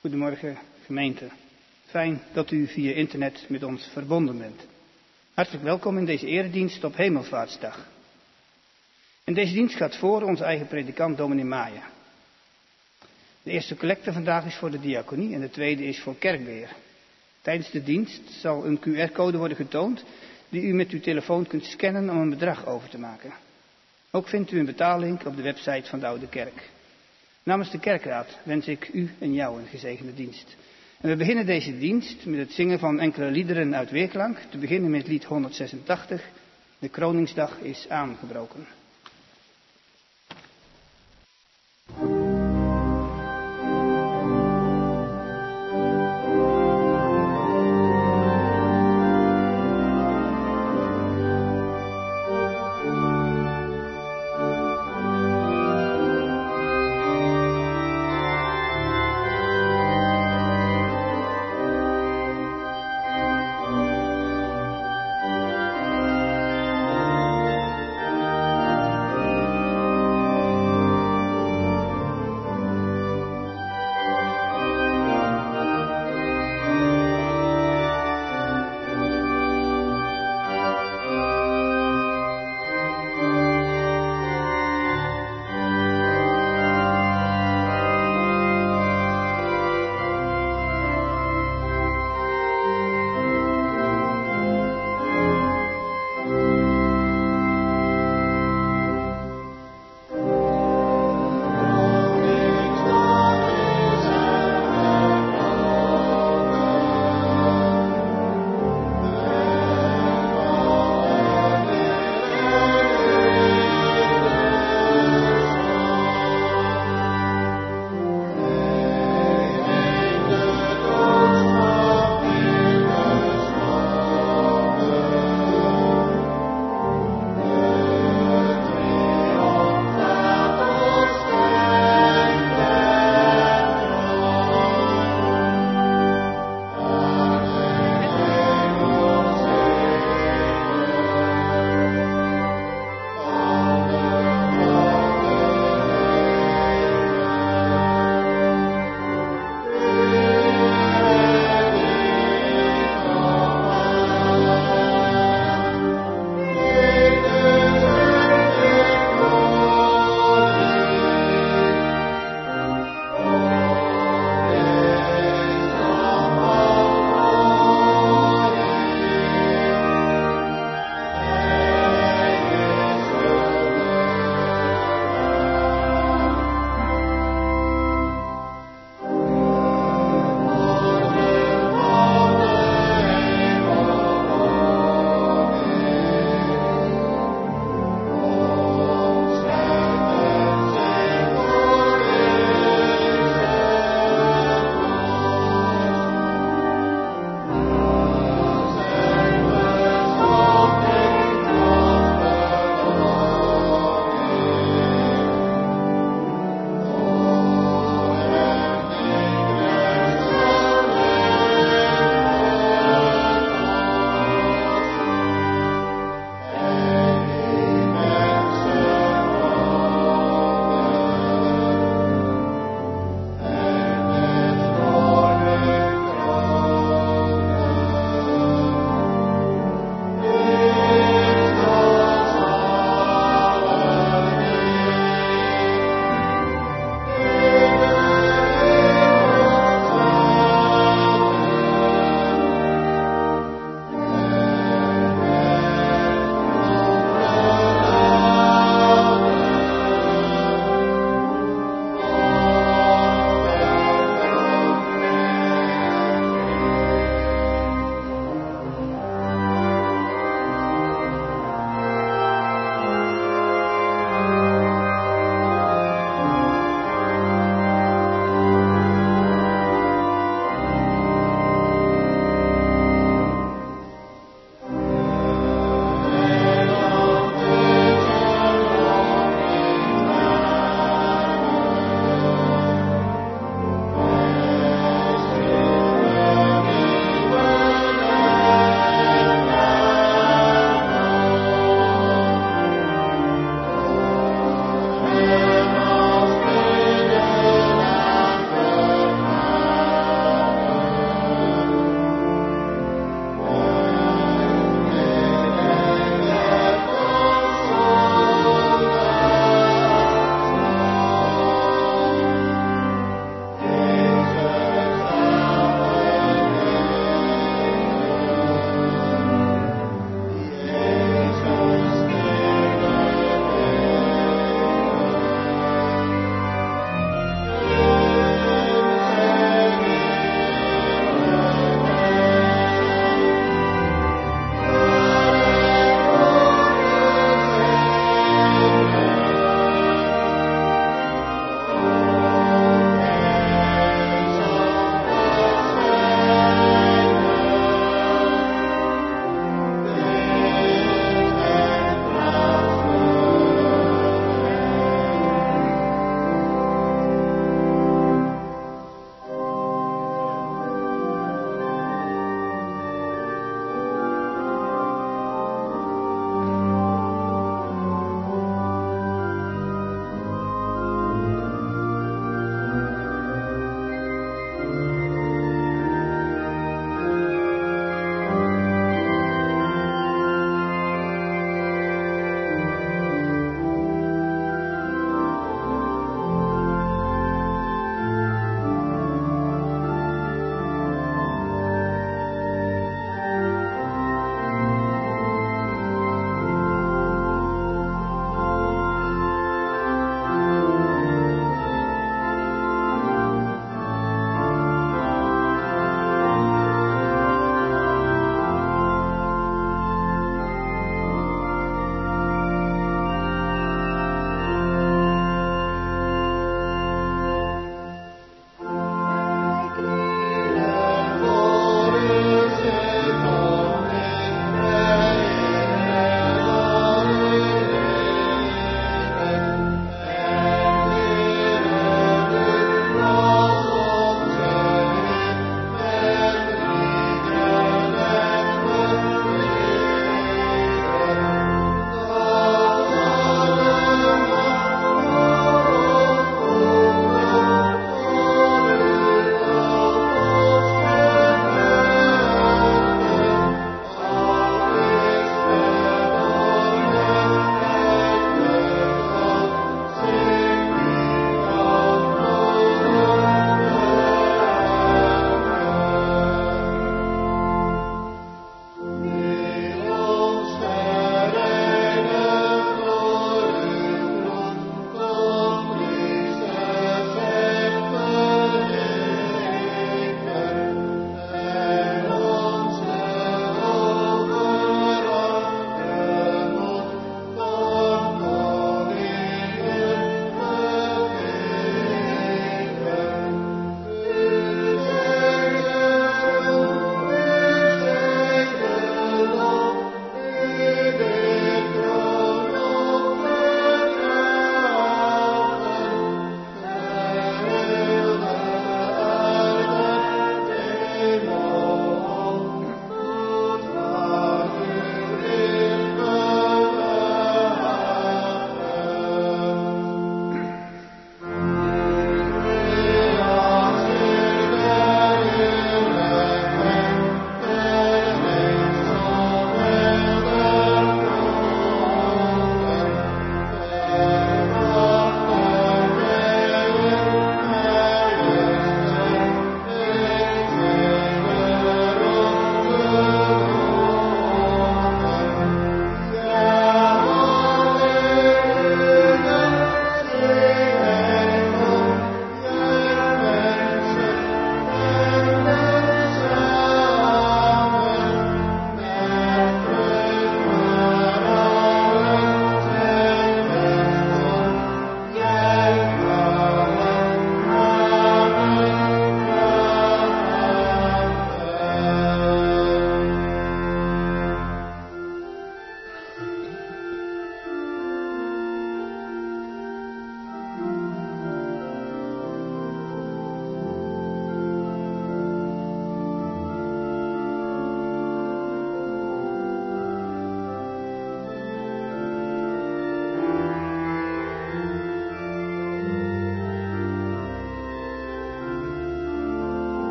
Goedemorgen gemeente. Fijn dat u via internet met ons verbonden bent. Hartelijk welkom in deze eredienst op Hemelvaartsdag. En deze dienst gaat voor onze eigen predikant dominee Maya. De eerste collecte vandaag is voor de diaconie en de tweede is voor kerkbeheer. Tijdens de dienst zal een QR-code worden getoond die u met uw telefoon kunt scannen om een bedrag over te maken. Ook vindt u een betaallink op de website van de Oude Kerk. Namens de kerkraad wens ik u en jou een gezegende dienst. En we beginnen deze dienst met het zingen van enkele liederen uit weerklank. Te beginnen met lied 186. De Kroningsdag is aangebroken.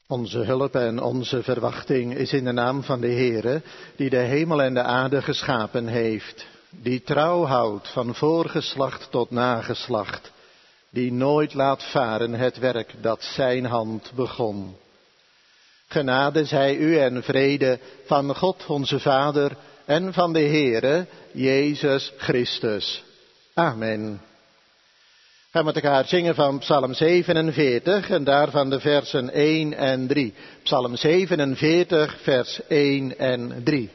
Onze hulp en onze verwachting is in de naam van de Heere, die de hemel en de aarde geschapen heeft, die trouw houdt van voorgeslacht tot nageslacht, die nooit laat varen het werk dat zijn hand begon. Genade zij u en vrede van God onze Vader en van de Heere, Jezus Christus. Amen. We gaan met elkaar zingen van Psalm 47 en daarvan de versen 1 en 3. Psalm 47, vers 1 en 3.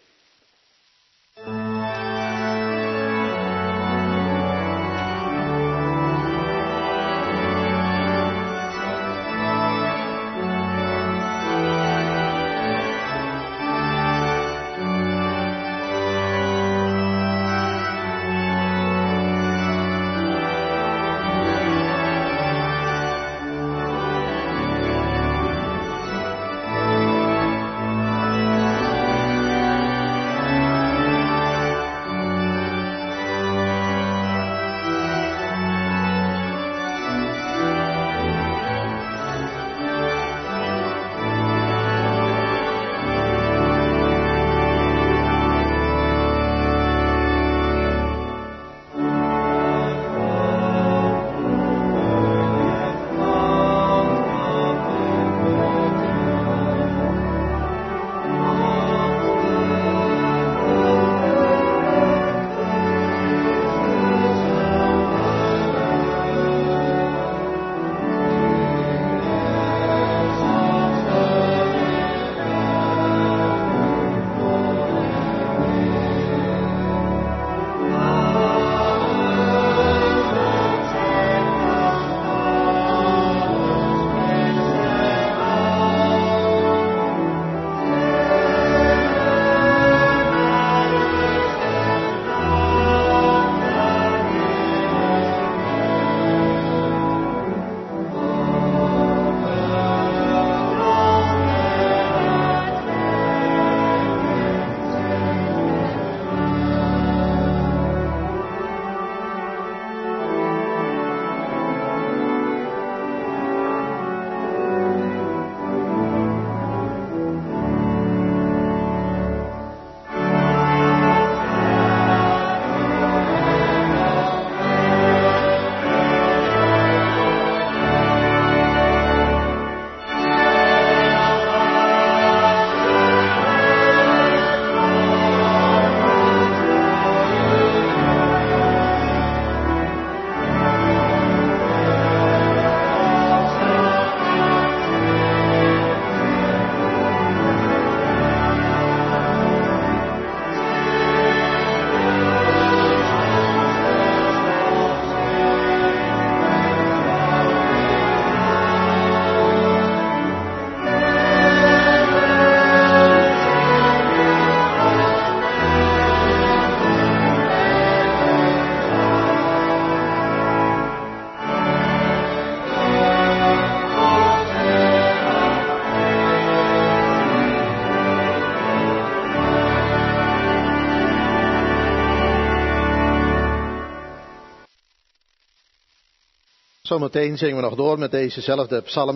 Zometeen zingen we nog door met dezezelfde Psalm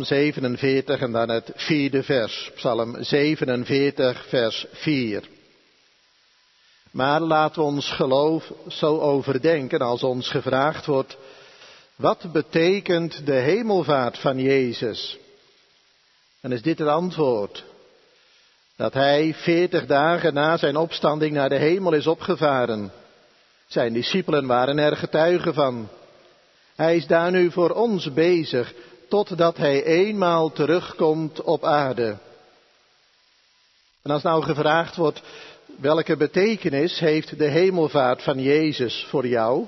47 en dan het 4e vers. Psalm 47, vers 4. Maar laten we ons geloof zo overdenken als ons gevraagd wordt: wat betekent de hemelvaart van Jezus? En is dit het antwoord: dat hij 40 dagen na zijn opstanding naar de hemel is opgevaren. Zijn discipelen waren er getuigen van. Hij is daar nu voor ons bezig, totdat hij eenmaal terugkomt op aarde. En als nou gevraagd wordt: welke betekenis heeft de hemelvaart van Jezus voor jou?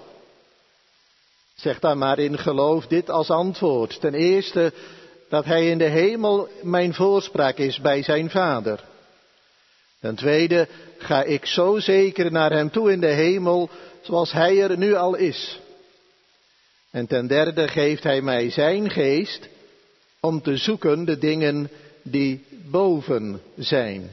Zeg dan maar in geloof dit als antwoord. Ten eerste, dat hij in de hemel mijn voorspraak is bij zijn Vader. Ten tweede, ga ik zo zeker naar hem toe in de hemel, zoals hij er nu al is. En ten derde geeft hij mij zijn geest om te zoeken de dingen die boven zijn.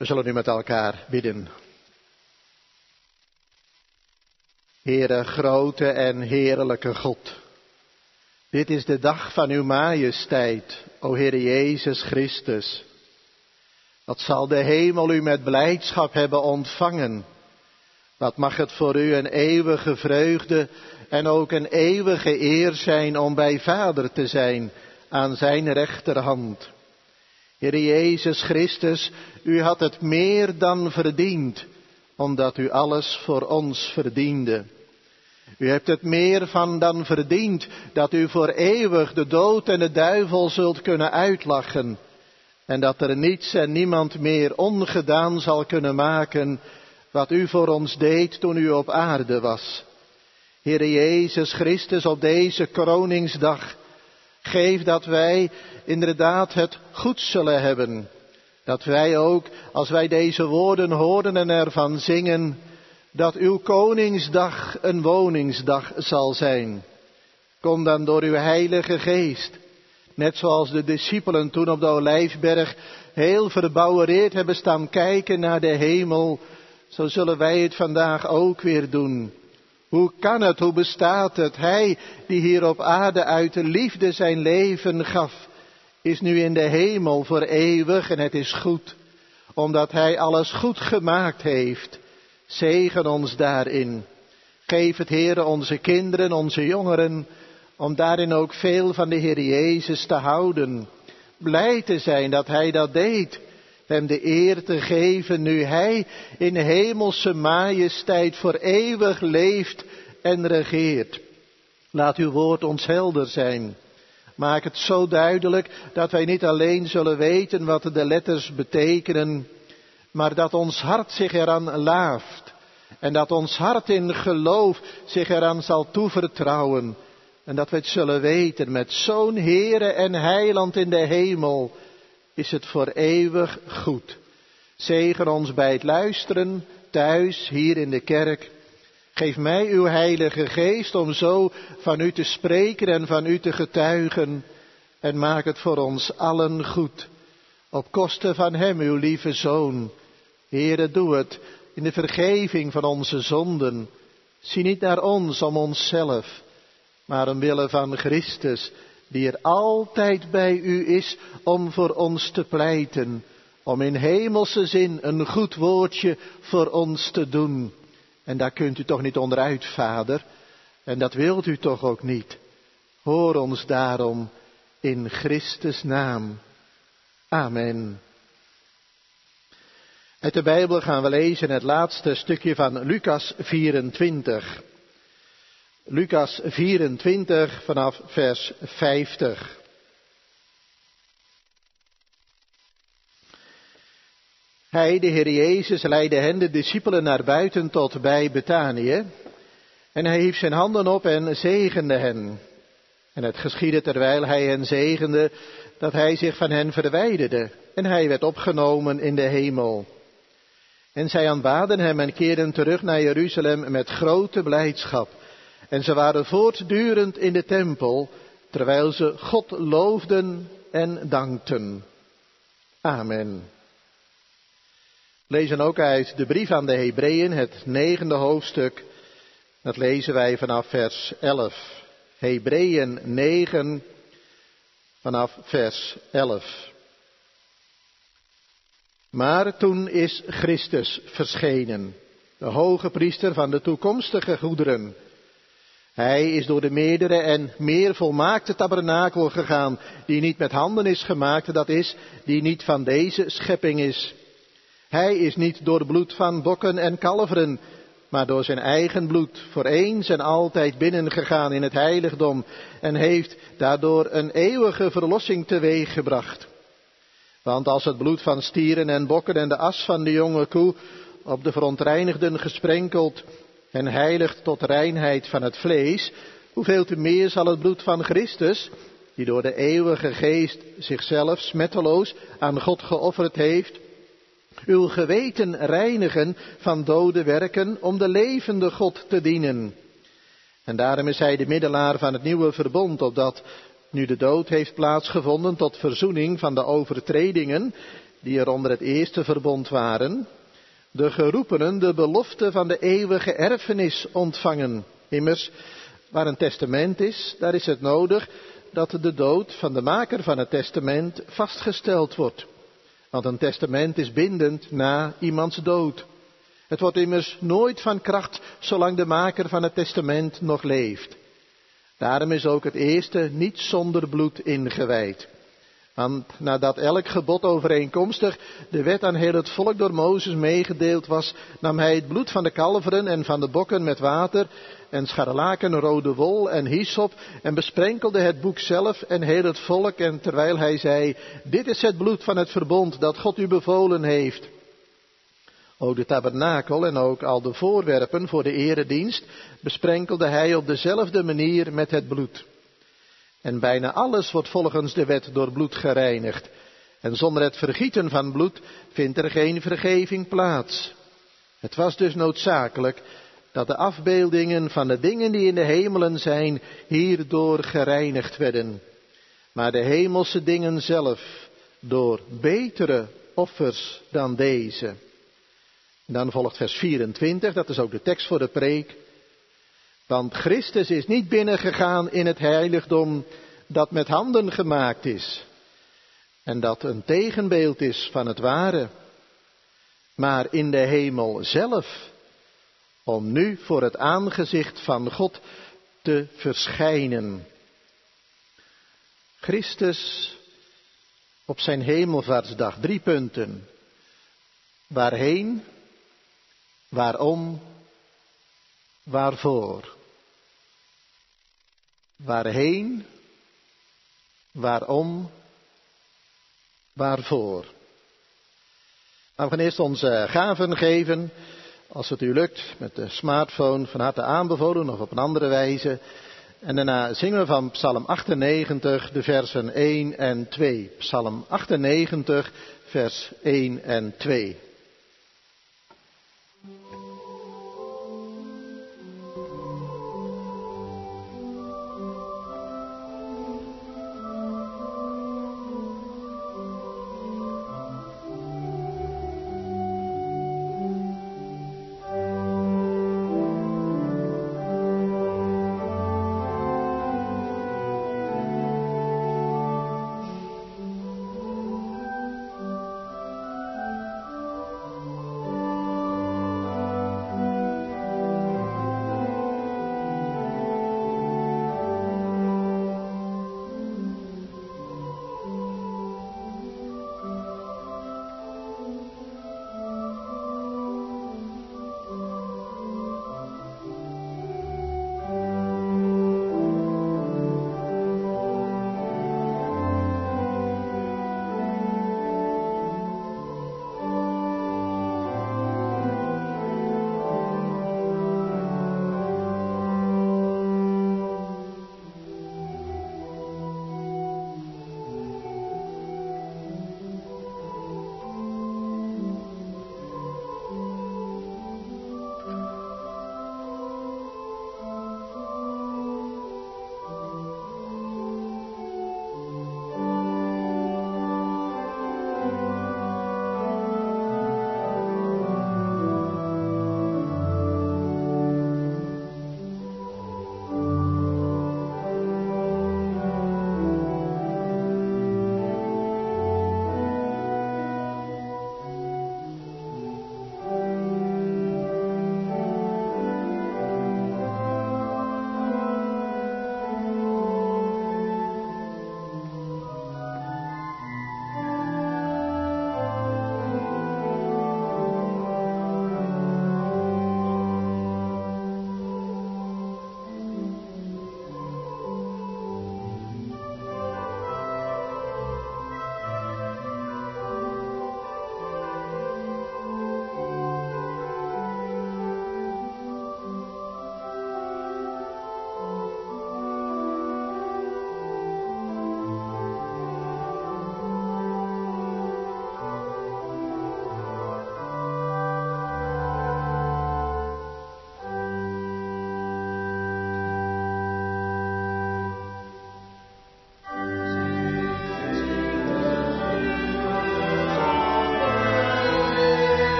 We zullen nu met elkaar bidden. Heere, grote en heerlijke God. Dit is de dag van uw majesteit, o Heere Jezus Christus. Wat zal de hemel u met blijdschap hebben ontvangen. Wat mag het voor u een eeuwige vreugde en ook een eeuwige eer zijn om bij Vader te zijn aan zijn rechterhand. Heere Jezus Christus, u had het meer dan verdiend, omdat u alles voor ons verdiende. U hebt het meer van dan verdiend, dat u voor eeuwig de dood en de duivel zult kunnen uitlachen. En dat er niets en niemand meer ongedaan zal kunnen maken, wat u voor ons deed toen u op aarde was. Heere Jezus Christus, op deze kroningsdag, geef dat wij inderdaad het goed zullen hebben. Dat wij ook, als wij deze woorden horen en ervan zingen, dat uw koningsdag een woningsdag zal zijn. Kom dan door uw heilige geest, net zoals de discipelen toen op de Olijfberg heel verbouwereerd hebben staan kijken naar de hemel, zo zullen wij het vandaag ook weer doen. Hoe kan het, hoe bestaat het? Hij die hier op aarde uit de liefde zijn leven gaf, is nu in de hemel voor eeuwig en het is goed, omdat hij alles goed gemaakt heeft. Zegen ons daarin. Geef het, Heere, onze kinderen, onze jongeren, om daarin ook veel van de Heer Jezus te houden. Blij te zijn dat hij dat deed. Hem de eer te geven nu hij in hemelse majesteit voor eeuwig leeft en regeert. Laat uw woord ons helder zijn. Maak het zo duidelijk dat wij niet alleen zullen weten wat de letters betekenen, maar dat ons hart zich eraan laaft. En dat ons hart in geloof zich eraan zal toevertrouwen. En dat we het zullen weten, met zo'n Heere en Heiland in de hemel is het voor eeuwig goed. Zegen ons bij het luisteren, thuis, hier in de kerk. Geef mij uw heilige geest om zo van u te spreken en van u te getuigen. En maak het voor ons allen goed. Op kosten van hem, uw lieve Zoon. Heere, doe het in de vergeving van onze zonden. Zie niet naar ons om onszelf, maar omwille van Christus, die er altijd bij u is om voor ons te pleiten. Om in hemelse zin een goed woordje voor ons te doen. En daar kunt u toch niet onderuit, Vader. En dat wilt u toch ook niet. Hoor ons daarom in Christus' naam. Amen. Uit de Bijbel gaan we lezen het laatste stukje van Lucas 24. Lucas 24 vanaf vers 50. Hij, de Heer Jezus, leidde hen, de discipelen, naar buiten tot bij Betanië. En hij hief zijn handen op en zegende hen. En het geschiedde terwijl hij hen zegende, dat hij zich van hen verwijderde. En hij werd opgenomen in de hemel. En zij aanbaden hem en keerden terug naar Jeruzalem met grote blijdschap. En ze waren voortdurend in de tempel, terwijl ze God loofden en dankten. Amen. Lezen ook uit de brief aan de Hebreeën, het 9e hoofdstuk. Dat lezen wij vanaf vers 11. Hebreeën 9 vanaf vers 11. Maar toen is Christus verschenen, de hoge priester van de toekomstige goederen. Hij is door de meerdere en meer volmaakte tabernakel gegaan, die niet met handen is gemaakt, dat is, die niet van deze schepping is. Hij is niet door bloed van bokken en kalveren, maar door zijn eigen bloed voor eens en altijd binnengegaan in het heiligdom en heeft daardoor een eeuwige verlossing teweeggebracht. Want als het bloed van stieren en bokken en de as van de jonge koe op de verontreinigden gesprenkeld en heiligt tot reinheid van het vlees, hoeveel te meer zal het bloed van Christus, die door de eeuwige geest zichzelf smetteloos aan God geofferd heeft, uw geweten reinigen van dode werken om de levende God te dienen. En daarom is hij de middelaar van het nieuwe verbond, opdat nu de dood heeft plaatsgevonden tot verzoening van de overtredingen, die er onder het eerste verbond waren, de geroepenen de belofte van de eeuwige erfenis ontvangen. Immers, waar een testament is, daar is het nodig dat de dood van de maker van het testament vastgesteld wordt. Want een testament is bindend na iemands dood. Het wordt immers nooit van kracht zolang de maker van het testament nog leeft. Daarom is ook het eerste niet zonder bloed ingewijd. Want nadat elk gebod overeenkomstig de wet aan heel het volk door Mozes meegedeeld was, nam hij het bloed van de kalveren en van de bokken met water en scharlaken, rode wol en hyssop en besprenkelde het boek zelf en heel het volk. En terwijl hij zei, dit is het bloed van het verbond dat God u bevolen heeft. Ook de tabernakel en ook al de voorwerpen voor de eredienst besprenkelde hij op dezelfde manier met het bloed. En bijna alles wordt volgens de wet door bloed gereinigd. En zonder het vergieten van bloed vindt er geen vergeving plaats. Het was dus noodzakelijk dat de afbeeldingen van de dingen die in de hemelen zijn hierdoor gereinigd werden. Maar de hemelse dingen zelf door betere offers dan deze. En dan volgt vers 24, dat is ook de tekst voor de preek. Want Christus is niet binnengegaan in het heiligdom dat met handen gemaakt is. En dat een tegenbeeld is van het ware. Maar in de hemel zelf. Om nu voor het aangezicht van God te verschijnen. Christus op zijn hemelvaartsdag. 3 punten. Waarheen? Waarom? Waarvoor? Waarheen? Waarom? Waarvoor? Nou, we gaan eerst onze gaven geven. Als het u lukt, met de smartphone van harte aanbevolen of op een andere wijze. En daarna zingen we van Psalm 98, de versen 1 en 2. Psalm 98, vers 1 en 2.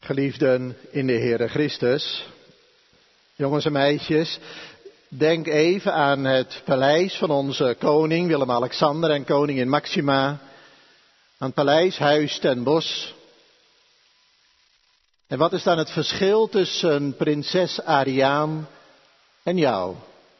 Geliefden in de Heere Christus, jongens en meisjes, denk even aan het paleis van onze koning Willem-Alexander en koningin Maxima, aan het paleis Huis ten Bosch. En wat is dan het verschil tussen prinses Ariaan en jou?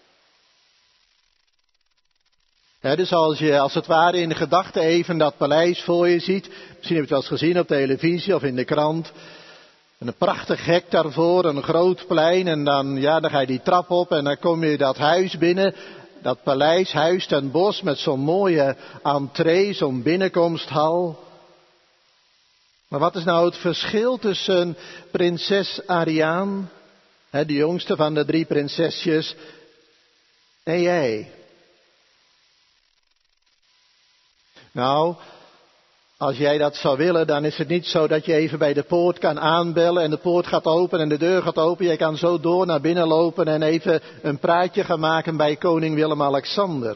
Dus als je als het ware in de gedachten even dat paleis voor je ziet, misschien heb je het wel eens gezien op televisie of in de krant, een prachtig hek daarvoor, een groot plein en dan ga je die trap op en dan kom je dat huis binnen, dat paleis Huis ten Bosch met zo'n mooie entree, zo'n binnenkomsthal. Maar wat is nou het verschil tussen prinses Ariaan, de jongste van de 3 prinsesjes, en jij? Nou, als jij dat zou willen, dan is het niet zo dat je even bij de poort kan aanbellen en de poort gaat open en de deur gaat open. Jij kan zo door naar binnen lopen en even een praatje gaan maken bij koning Willem-Alexander.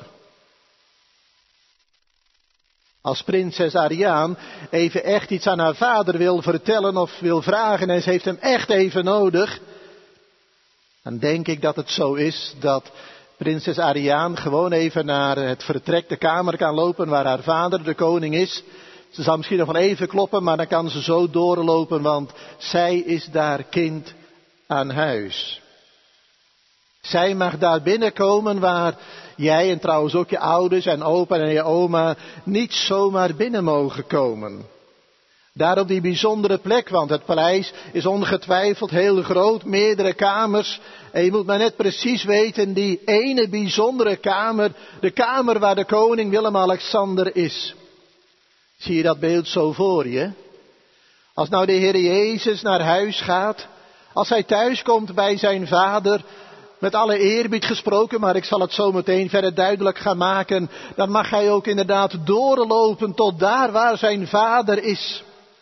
Als prinses Ariaan even echt iets aan haar vader wil vertellen of wil vragen en ze heeft hem echt even nodig, dan denk ik dat het zo is dat prinses Ariaan gewoon even naar het vertrek, de kamer kan lopen waar haar vader de koning is. Ze zal misschien nog wel even kloppen, maar dan kan ze zo doorlopen, want zij is daar kind aan huis. Zij mag daar binnenkomen waar jij en trouwens ook je ouders en opa en je oma niet zomaar binnen mogen komen. Daar op die bijzondere plek, want het paleis is ongetwijfeld heel groot, meerdere kamers. En je moet maar net precies weten, die ene bijzondere kamer, de kamer waar de koning Willem-Alexander is. Zie je dat beeld zo voor je? Als nou de Heer Jezus naar huis gaat, als hij thuis komt bij zijn vader, met alle eerbied gesproken, maar ik zal het zo meteen verder duidelijk gaan maken, dan mag hij ook inderdaad doorlopen tot daar waar zijn vader is.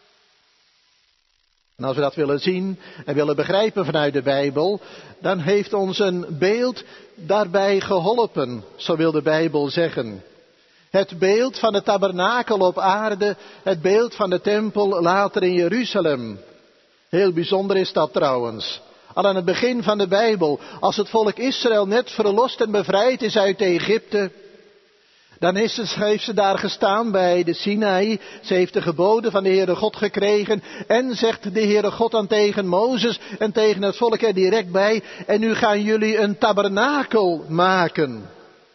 En als we dat willen zien en willen begrijpen vanuit de Bijbel, dan heeft ons een beeld daarbij geholpen, zo wil de Bijbel zeggen. Het beeld van de tabernakel op aarde, het beeld van de tempel later in Jeruzalem. Heel bijzonder is dat trouwens. Al aan het begin van de Bijbel, als het volk Israël net verlost en bevrijd is uit Egypte, dan heeft ze daar gestaan bij de Sinaï. Ze heeft de geboden van de Heere God gekregen. En zegt de Heere God dan tegen Mozes en tegen het volk er direct bij: en nu gaan jullie een tabernakel maken.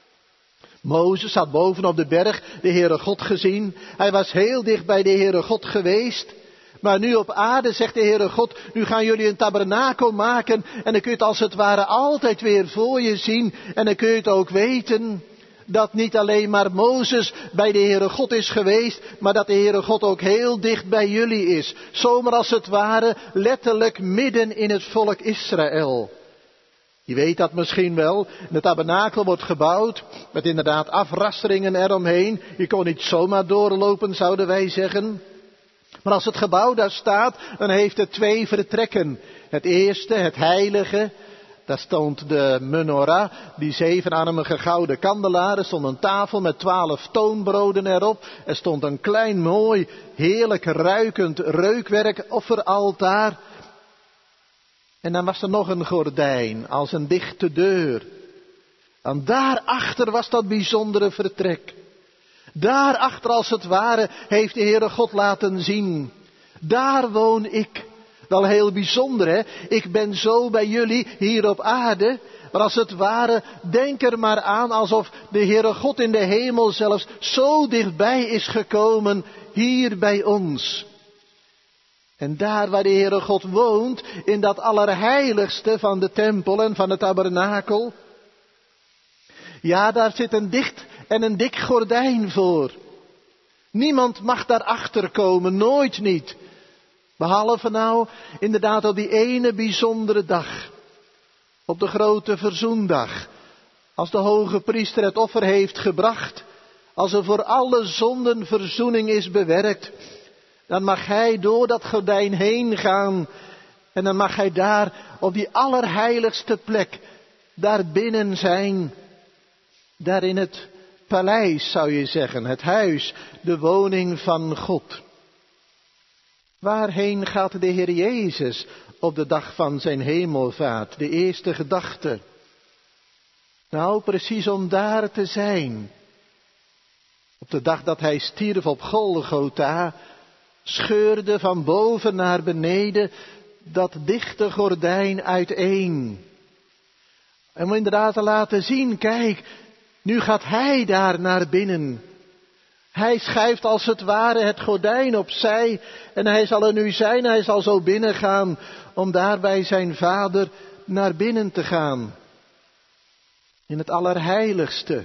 Mozes had bovenop de berg de Heere God gezien. Hij was heel dicht bij de Heere God geweest. Maar nu op aarde zegt de Heere God, nu gaan jullie een tabernakel maken. En dan kun je het als het ware altijd weer voor je zien. En dan kun je het ook weten dat niet alleen maar Mozes bij de Heere God is geweest, maar dat de Heere God ook heel dicht bij jullie is. Zomaar als het ware letterlijk midden in het volk Israël. Je weet dat misschien wel. De tabernakel wordt gebouwd met inderdaad afrasteringen eromheen. Je kon niet zomaar doorlopen, zouden wij zeggen. Maar als het gebouw daar staat, dan heeft het 2 vertrekken. Het eerste, het heilige. Daar stond de menorah, die 7-armige gouden kandelaar. Er stond een tafel met 12 toonbroden erop. Er stond een klein mooi, heerlijk ruikend reukwerk offeraltaar. En dan was er nog een gordijn, als een dichte deur. En daarachter was dat bijzondere vertrek. Daarachter als het ware heeft de Heere God laten zien. Daar woon ik. Wel heel bijzonder, hè? Ik ben zo bij jullie hier op aarde. Maar als het ware, denk er maar aan alsof de Heere God in de hemel zelfs zo dichtbij is gekomen hier bij ons. En daar waar de Heere God woont, in dat allerheiligste van de tempel en van het tabernakel. Ja, daar zit een dicht en een dik gordijn voor. Niemand mag daarachter komen, nooit niet. Behalve nou inderdaad op die ene bijzondere dag. Op de grote verzoendag. Als de hoge priester het offer heeft gebracht. Als er voor alle zonden verzoening is bewerkt. Dan mag hij door dat gordijn heen gaan. En dan mag hij daar op die allerheiligste plek. Daar binnen zijn. Daar in het paleis zou je zeggen. Het huis. De woning van God. Waarheen gaat de Heer Jezus op de dag van zijn hemelvaart? De eerste gedachte. Nou, precies om daar te zijn. Op de dag dat hij stierf op Golgotha, scheurde van boven naar beneden dat dichte gordijn uiteen. En om inderdaad te laten zien, kijk, nu gaat hij daar naar binnen. Hij schuift als het ware het gordijn opzij en hij zal er nu zijn, hij zal zo binnengaan om daar bij zijn Vader naar binnen te gaan. In het allerheiligste.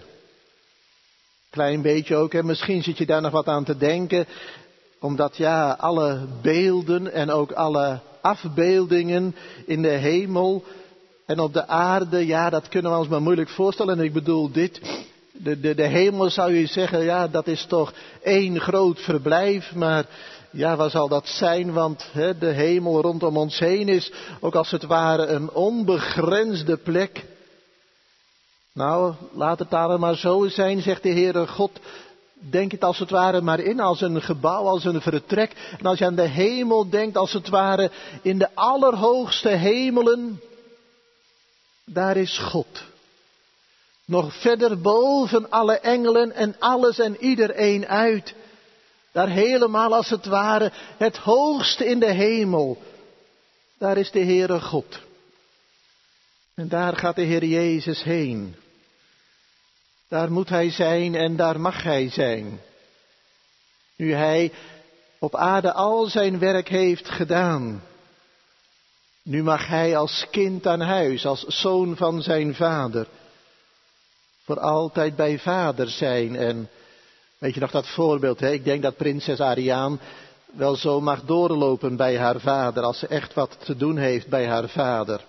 Klein beetje ook, en misschien zit je daar nog wat aan te denken, omdat ja, alle beelden en ook alle afbeeldingen in de hemel en op de aarde, ja, dat kunnen we ons maar moeilijk voorstellen. En ik bedoel dit, de hemel zou je zeggen, ja, dat is toch één groot verblijf, maar ja, waar zal dat zijn? Want de hemel rondom ons heen is ook als het ware een onbegrensde plek. Nou, laat het daar maar zo zijn, zegt de Heere God. Denk het als het ware maar in, als een gebouw, als een vertrek. En als je aan de hemel denkt, als het ware in de allerhoogste hemelen, daar is God. Nog verder boven alle engelen en alles en iedereen uit. Daar helemaal als het ware het hoogste in de hemel. Daar is de Heere God. En daar gaat de Heer Jezus heen. Daar moet hij zijn en daar mag hij zijn. Nu hij op aarde al zijn werk heeft gedaan. Nu mag hij als kind aan huis, als zoon van zijn vader, voor altijd bij vader zijn. En weet je nog dat voorbeeld, hè? Ik denk dat prinses Ariaan wel zo mag doorlopen bij haar vader, als ze echt wat te doen heeft bij haar vader.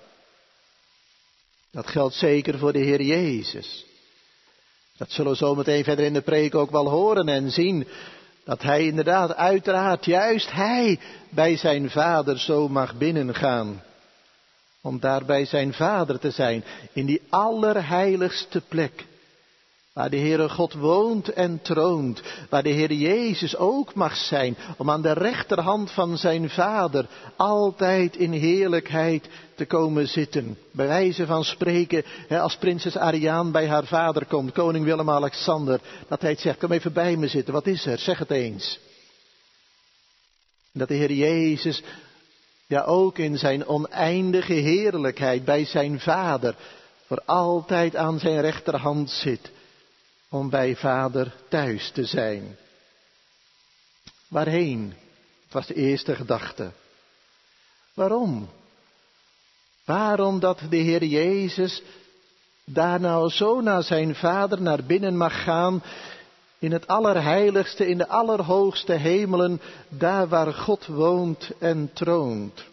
Dat geldt zeker voor de Heer Jezus. Dat zullen we zo meteen verder in de preek ook wel horen en zien. Dat hij inderdaad, uiteraard, juist hij bij zijn vader zo mag binnengaan. Om daar bij zijn vader te zijn. In die allerheiligste plek. Waar de Heere God woont en troont. Waar de Heer Jezus ook mag zijn. Om aan de rechterhand van zijn vader altijd in heerlijkheid te komen zitten. Bij wijze van spreken, als prinses Ariaan bij haar vader komt, koning Willem-Alexander. Dat hij zegt, kom even bij me zitten, wat is er? Zeg het eens. Dat de Heer Jezus, ja ook in zijn oneindige heerlijkheid bij zijn vader, voor altijd aan zijn rechterhand zit. Om bij vader thuis te zijn. Waarheen? Het was de eerste gedachte. Waarom? Waarom dat de Heer Jezus daar nou zo naar zijn vader naar binnen mag gaan. In het allerheiligste, in de allerhoogste hemelen. Daar waar God woont en troont.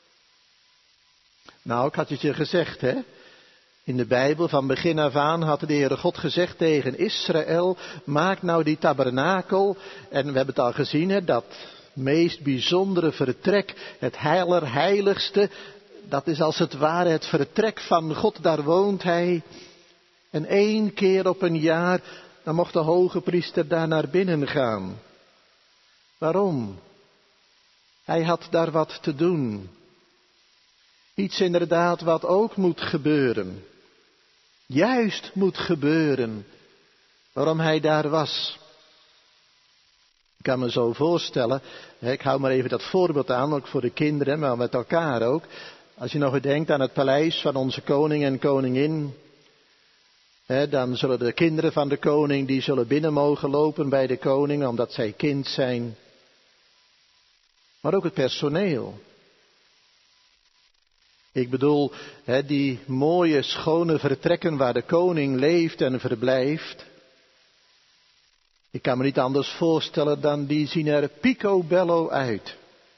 Nou, ik had het je gezegd, hè. In de Bijbel van begin af aan had de Heere God gezegd tegen Israël, maak nou die tabernakel. En we hebben het al gezien, hè, dat meest bijzondere vertrek, het allerheiligste. Dat is als het ware het vertrek van God, daar woont hij. En 1 keer op een jaar, dan mocht de hoge priester daar naar binnen gaan. Waarom? Hij had daar wat te doen. Iets inderdaad wat ook moet gebeuren. Juist moet gebeuren. Waarom hij daar was. Ik kan me zo voorstellen. Ik hou maar even dat voorbeeld aan. Ook voor de kinderen. Maar met elkaar ook. Als je nog denkt aan het paleis van onze koning en koningin. Dan zullen de kinderen van de koning. Die zullen binnen mogen lopen bij de koning. Omdat zij kind zijn. Maar ook het personeel. Ik bedoel, die mooie, schone vertrekken waar de koning leeft en verblijft. Ik kan me niet anders voorstellen dan die zien er picobello uit.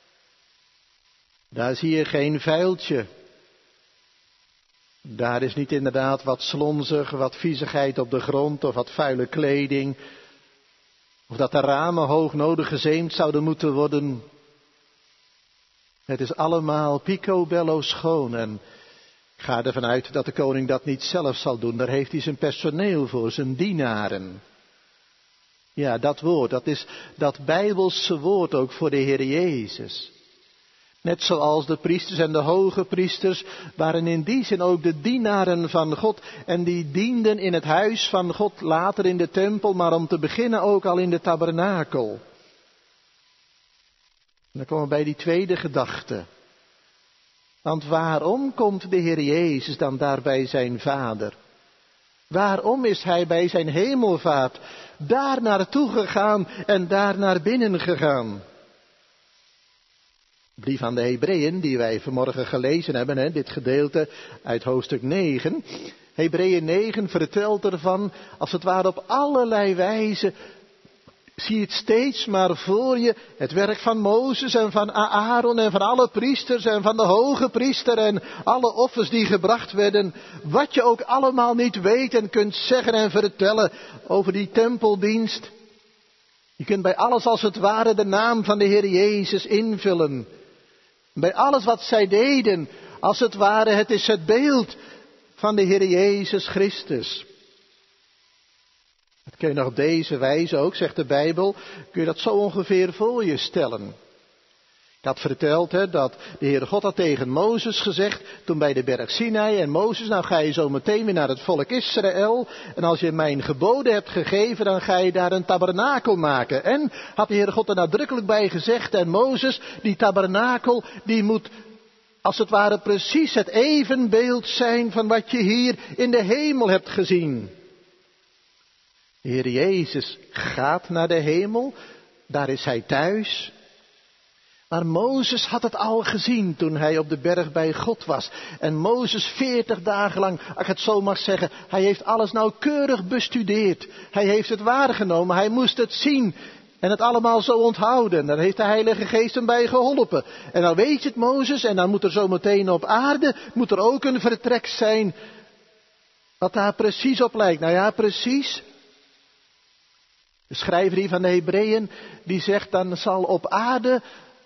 Daar zie je geen vuiltje. Daar is niet inderdaad wat slonzig, wat viezigheid op de grond of wat vuile kleding. Of dat de ramen hoog nodig gezeemd zouden moeten worden. Het is allemaal picobello schoon en ik ga ervan uit dat de koning dat niet zelf zal doen. Daar heeft hij zijn personeel voor, zijn dienaren. Ja, dat woord, dat is dat Bijbelse woord ook voor de Heer Jezus. Net zoals de priesters en de hoge priesters waren in die zin ook de dienaren van God. En die dienden in het huis van God, later in de tempel, maar om te beginnen ook al in de tabernakel. En dan komen we bij die tweede gedachte. Want waarom komt de Heer Jezus dan daar bij zijn Vader? Waarom is hij bij zijn hemelvaart daar naartoe gegaan en daar naar binnen gegaan? De brief aan de Hebreeën, die wij vanmorgen gelezen hebben, dit gedeelte uit hoofdstuk 9. Hebreeën 9 vertelt ervan, als het ware op allerlei wijze, zie het steeds maar voor je, het werk van Mozes en van Aaron en van alle priesters en van de hoge priester en alle offers die gebracht werden. Wat je ook allemaal niet weet en kunt zeggen en vertellen over die tempeldienst. Je kunt bij alles als het ware de naam van de Heer Jezus invullen. Bij alles wat zij deden, als het ware, het is het beeld van de Heer Jezus Christus. Dat kun je nog op deze wijze ook, zegt de Bijbel, kun je dat zo ongeveer voor je stellen. Ik had verteld dat de Heere God had tegen Mozes gezegd, toen bij de berg Sinai, en Mozes, nou ga je zo meteen weer naar het volk Israël, en als je mijn geboden hebt gegeven, dan ga je daar een tabernakel maken. En had de Heere God er nadrukkelijk bij gezegd, en Mozes, die tabernakel, die moet als het ware precies het evenbeeld zijn van wat je hier in de hemel hebt gezien. De Heer Jezus gaat naar de hemel, daar is hij thuis. Maar Mozes had het al gezien toen hij op de berg bij God was. En Mozes 40 dagen lang, als ik het zo mag zeggen, hij heeft alles nauwkeurig bestudeerd. Hij heeft het waargenomen, hij moest het zien en het allemaal zo onthouden. Daar heeft de Heilige Geest hem bij geholpen. En dan weet je het, Mozes, en dan moet er zo meteen op aarde, moet er ook een vertrek zijn wat daar precies op lijkt. Nou ja, precies. De schrijver hier van de Hebreeën, die zegt, dan zal op aarde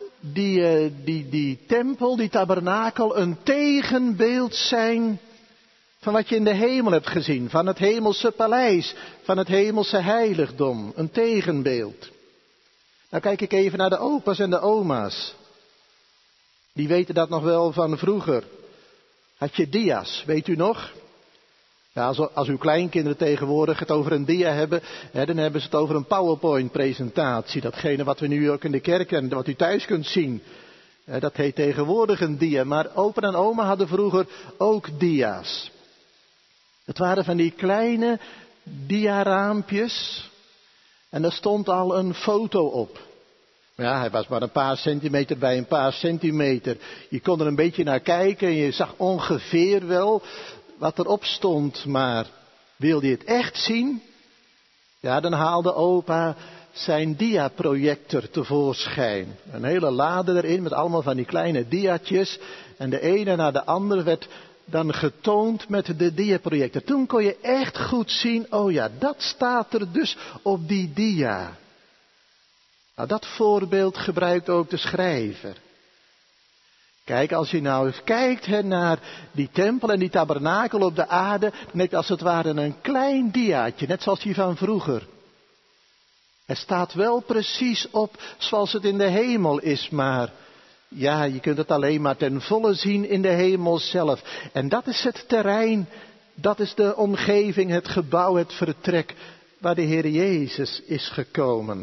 die tempel, die tabernakel, een tegenbeeld zijn van wat je in de hemel hebt gezien. Van het hemelse paleis, van het hemelse heiligdom. Een tegenbeeld. Nou kijk ik even naar de opa's en de oma's. Die weten dat nog wel van vroeger. Had je dia's, weet u nog? Ja, als uw kleinkinderen tegenwoordig het over een dia hebben, dan hebben ze het over een PowerPoint-presentatie. Datgene wat we nu ook in de kerk en wat u thuis kunt zien. Dat heet tegenwoordig een dia. Maar opa en oma hadden vroeger ook dia's. Het waren van die kleine diaraampjes. En daar stond al een foto op. Ja, hij was maar een paar centimeter bij een paar centimeter. Je kon er een beetje naar kijken en je zag ongeveer wel wat erop stond, maar wilde je het echt zien? Ja, dan haalde opa zijn diaprojector tevoorschijn. Een hele lade erin met allemaal van die kleine diatjes. En de ene na de andere werd dan getoond met de diaprojector. Toen kon je echt goed zien, oh ja, dat staat er dus op die dia. Nou, dat voorbeeld gebruikt ook de schrijver. Kijk, als je nou eens kijkt naar die tempel en die tabernakel op de aarde, net als het ware een klein diaatje, net zoals die van vroeger. Het staat wel precies op zoals het in de hemel is, maar ja, je kunt het alleen maar ten volle zien in de hemel zelf. En dat is het terrein, dat is de omgeving, het gebouw, het vertrek waar de Heer Jezus is gekomen.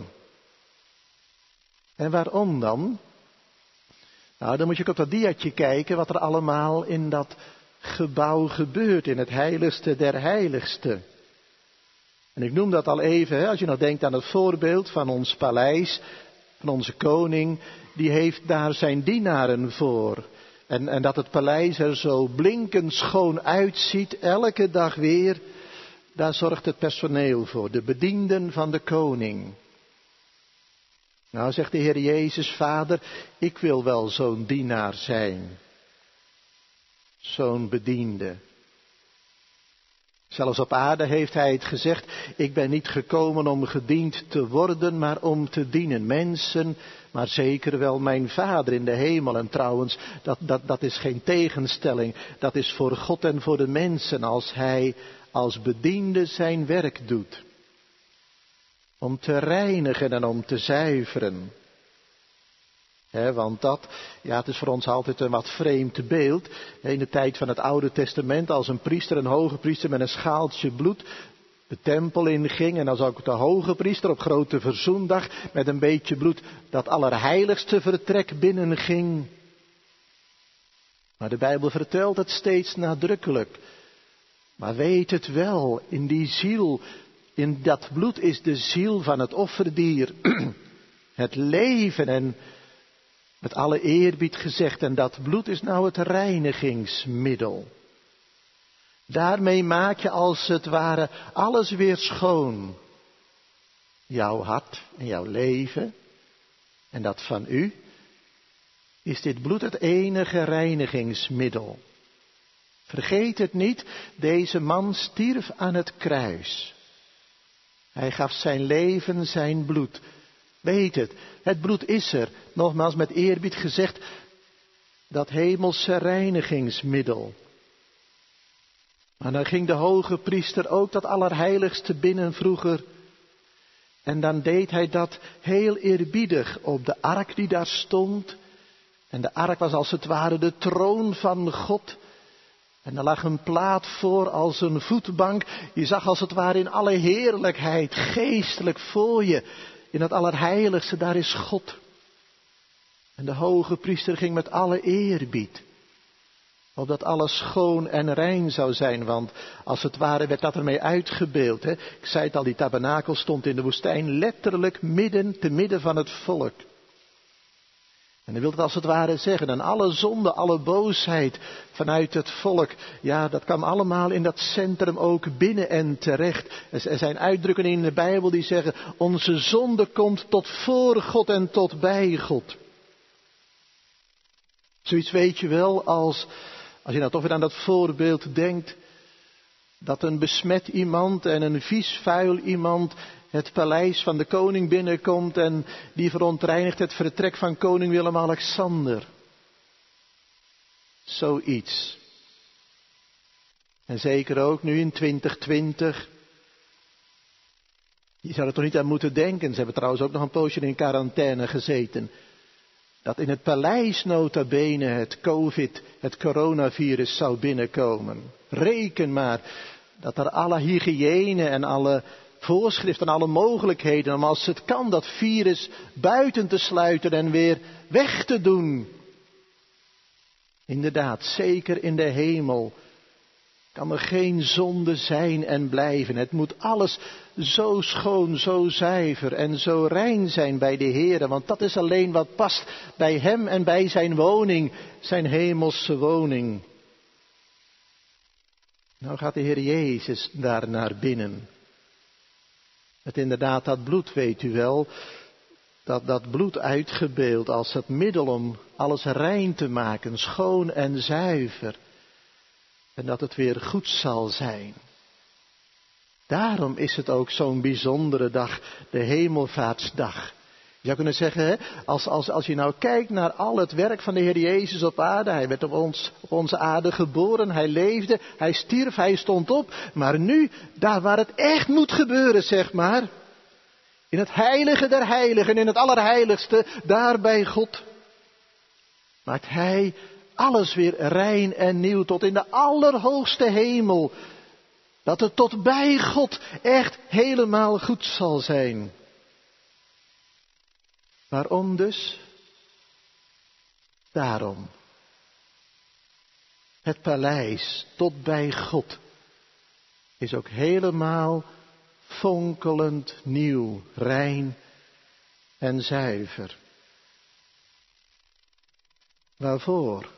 En waarom dan? Nou, dan moet je ook op dat diatje kijken wat er allemaal in dat gebouw gebeurt, in het heiligste der heiligsten. En ik noem dat al even, als je nog denkt aan het voorbeeld van ons paleis, van onze koning, die heeft daar zijn dienaren voor. En dat het paleis er zo blinkend schoon uitziet, elke dag weer, daar zorgt het personeel voor, de bedienden van de koning. Nou, zegt de Heer Jezus, Vader, ik wil wel zo'n dienaar zijn. Zo'n bediende. Zelfs op aarde heeft hij het gezegd, ik ben niet gekomen om gediend te worden, maar om te dienen. Mensen, maar zeker wel mijn Vader in de hemel. En trouwens, dat is geen tegenstelling. Dat is voor God en voor de mensen als hij als bediende zijn werk doet. om te reinigen en om te zuiveren. Want het is voor ons altijd een wat vreemd beeld. In de tijd van het Oude Testament, als een priester, een hoge priester met een schaaltje bloed de tempel inging, en als ook de hoge priester op grote verzoendag met een beetje bloed dat allerheiligste vertrek binnenging. Maar de Bijbel vertelt het steeds nadrukkelijk. Maar weet het wel, in die ziel, in dat bloed is de ziel van het offerdier, het leven, en met alle eerbied gezegd, en dat bloed is nou het reinigingsmiddel. Daarmee maak je als het ware alles weer schoon. Jouw hart en jouw leven en dat van u, is dit bloed het enige reinigingsmiddel. Vergeet het niet, deze man stierf aan het kruis. Hij gaf zijn leven, zijn bloed. Weet het bloed is er, nogmaals met eerbied gezegd, dat hemelse reinigingsmiddel. Maar dan ging de hoge priester ook dat allerheiligste binnen vroeger. En dan deed hij dat heel eerbiedig op de ark die daar stond. En de ark was als het ware de troon van God. En er lag een plaat voor als een voetbank. Je zag als het ware in alle heerlijkheid, geestelijk voor je. In het allerheiligste, daar is God. En de hoge priester ging met alle eerbied, opdat alles schoon en rein zou zijn. Want als het ware werd dat ermee uitgebeeld. Ik zei het al, die tabernakel stond in de woestijn letterlijk te midden van het volk. En dan wil het als het ware zeggen, en alle zonde, alle boosheid vanuit het volk, dat kwam allemaal in dat centrum ook binnen en terecht. Er zijn uitdrukkingen in de Bijbel die zeggen, onze zonde komt tot voor God en tot bij God. Zoiets weet je wel als je nou toch weer aan dat voorbeeld denkt, dat een besmet iemand en een vies vuil iemand het paleis van de koning binnenkomt en die verontreinigt het vertrek van koning Willem-Alexander. Zoiets. En zeker ook nu in 2020. Je zou er toch niet aan moeten denken. Ze hebben trouwens ook nog een poosje in quarantaine gezeten. Dat in het paleis nota bene het coronavirus zou binnenkomen. Reken maar dat er alle hygiëne en alle voorschriften en alle mogelijkheden om als het kan dat virus buiten te sluiten en weer weg te doen. Inderdaad, zeker in de hemel kan er geen zonde zijn en blijven. Het moet alles zo schoon, zo zuiver en zo rein zijn bij de Heere. Want dat is alleen wat past bij hem en bij zijn woning, zijn hemelse woning. Nou gaat de Heer Jezus daar naar binnen. Met inderdaad dat bloed, weet u wel, dat bloed uitgebeeld als het middel om alles rein te maken, schoon en zuiver. En dat het weer goed zal zijn. Daarom is het ook zo'n bijzondere dag, de Hemelvaartsdag. Je zou kunnen zeggen, als je nou kijkt naar al het werk van de Heer Jezus op aarde. Hij werd op onze aarde geboren, hij leefde, hij stierf, hij stond op. Maar nu, daar waar het echt moet gebeuren, zeg maar. In het heilige der heiligen, in het allerheiligste, daar bij God. Maakt hij alles weer rein en nieuw tot in de allerhoogste hemel. Dat het tot bij God echt helemaal goed zal zijn. Waarom dus? Daarom. Het paleis tot bij God is ook helemaal fonkelend nieuw, rein en zuiver. Waarvoor?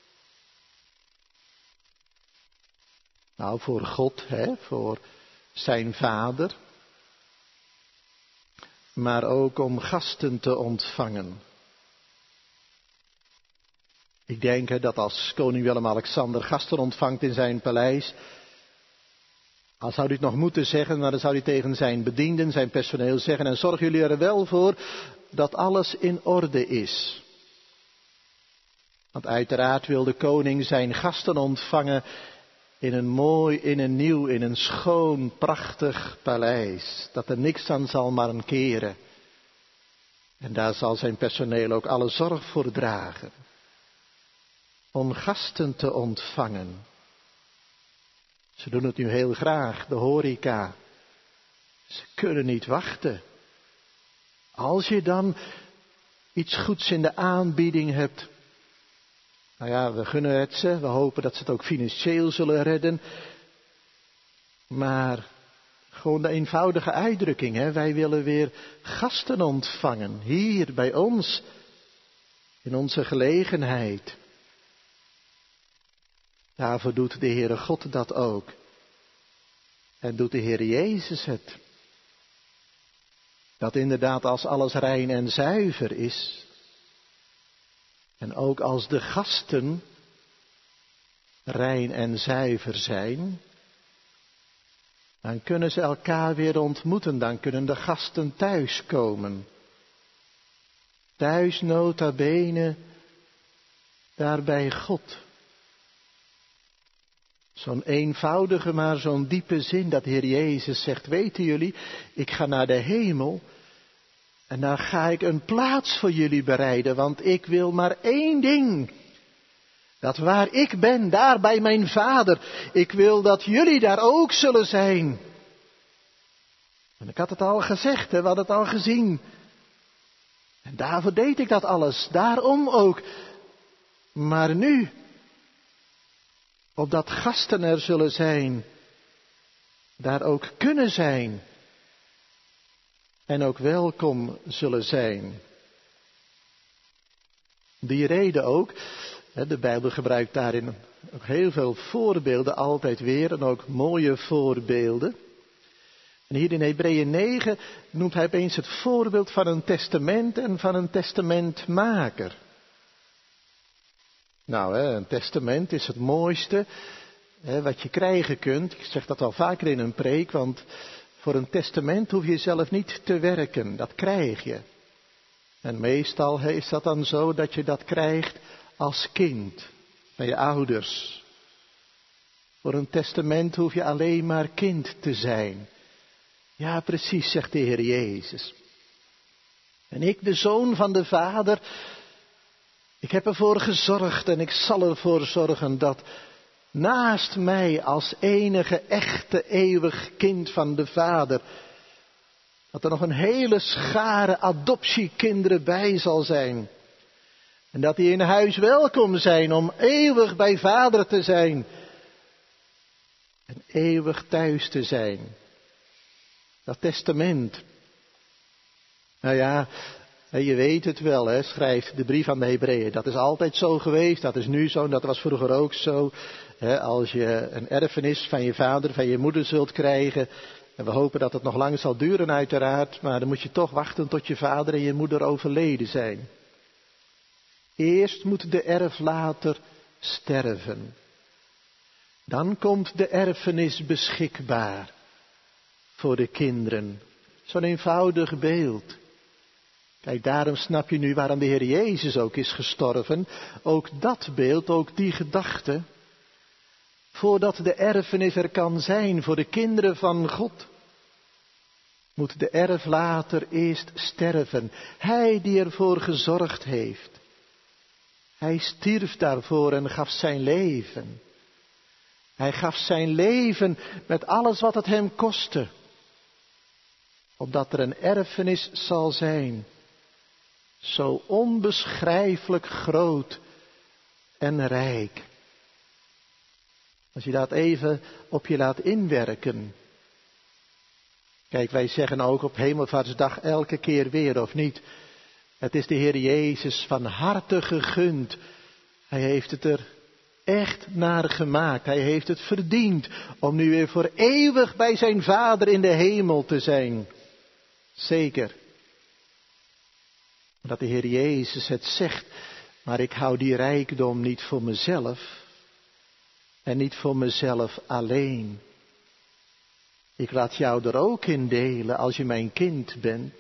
Nou, voor God, voor zijn Vader. Maar ook om gasten te ontvangen. Ik denk dat als koning Willem-Alexander gasten ontvangt in zijn paleis, al zou hij het nog moeten zeggen, dan zou hij tegen zijn bedienden, zijn personeel zeggen, en zorgen jullie er wel voor dat alles in orde is. Want uiteraard wil de koning zijn gasten ontvangen in een mooi, in een nieuw, in een schoon, prachtig paleis. Dat er niks aan zal mankeren. En daar zal zijn personeel ook alle zorg voor dragen. Om gasten te ontvangen. Ze doen het nu heel graag, de horeca. Ze kunnen niet wachten. Als je dan iets goeds in de aanbieding hebt. Nou ja, we gunnen het ze. We hopen dat ze het ook financieel zullen redden. Maar gewoon de eenvoudige uitdrukking. Hè? Wij willen weer gasten ontvangen. Hier bij ons. In onze gelegenheid. Daarvoor doet de Heere God dat ook. En doet de Heer Jezus het. Dat inderdaad als alles rein en zuiver is. En ook als de gasten rein en zuiver zijn. Dan kunnen ze elkaar weer ontmoeten. Dan kunnen de gasten thuiskomen. Thuis nota bene. Daar bij God. Zo'n eenvoudige, maar zo'n diepe zin dat de Heer Jezus zegt, weten jullie, ik ga naar de hemel en daar ga ik een plaats voor jullie bereiden, want ik wil maar één ding. Dat waar ik ben, daar bij mijn Vader, ik wil dat jullie daar ook zullen zijn. En ik had het al gezegd, we hadden het al gezien. En daarvoor deed ik dat alles, daarom ook. Maar nu, opdat gasten er zullen zijn, daar ook kunnen zijn en ook welkom zullen zijn. Die reden ook, de Bijbel gebruikt daarin ook heel veel voorbeelden, altijd weer en ook mooie voorbeelden. En hier in Hebreeën 9 noemt hij opeens het voorbeeld van een testament en van een testamentmaker. Nou, een testament is het mooiste wat je krijgen kunt. Ik zeg dat al vaker in een preek, want voor een testament hoef je zelf niet te werken. Dat krijg je. En meestal is dat dan zo dat je dat krijgt als kind van je ouders. Voor een testament hoef je alleen maar kind te zijn. Ja, precies, zegt de Heer Jezus. En ik, de zoon van de Vader, ik heb ervoor gezorgd en ik zal ervoor zorgen dat naast mij als enige echte eeuwig kind van de Vader, dat er nog een hele schare adoptiekinderen bij zal zijn. En dat die in huis welkom zijn om eeuwig bij Vader te zijn. En eeuwig thuis te zijn. Dat testament. Nou ja, je weet het wel, schrijft de brief aan de Hebreeën. Dat is altijd zo geweest, dat is nu zo en dat was vroeger ook zo. Als je een erfenis van je vader, van je moeder zult krijgen. En we hopen dat het nog lang zal duren uiteraard. Maar dan moet je toch wachten tot je vader en je moeder overleden zijn. Eerst moet de erflater sterven. Dan komt de erfenis beschikbaar voor de kinderen. Zo'n eenvoudig beeld. Kijk, daarom snap je nu waarom de Heer Jezus ook is gestorven. Ook dat beeld, ook die gedachte. Voordat de erfenis er kan zijn voor de kinderen van God, moet de erflater eerst sterven. Hij die ervoor gezorgd heeft. Hij stierf daarvoor en gaf zijn leven. Hij gaf zijn leven met alles wat het hem kostte. Opdat er een erfenis zal zijn. Zo onbeschrijfelijk groot en rijk. Als je dat even op je laat inwerken. Kijk, wij zeggen ook op Hemelvaartsdag elke keer weer, of niet? Het is de Heer Jezus van harte gegund. Hij heeft het er echt naar gemaakt. Hij heeft het verdiend om nu weer voor eeuwig bij zijn Vader in de hemel te zijn. Zeker. Dat de Heer Jezus het zegt, maar ik hou die rijkdom niet voor mezelf. En niet voor mezelf alleen. Ik laat jou er ook in delen als je mijn kind bent.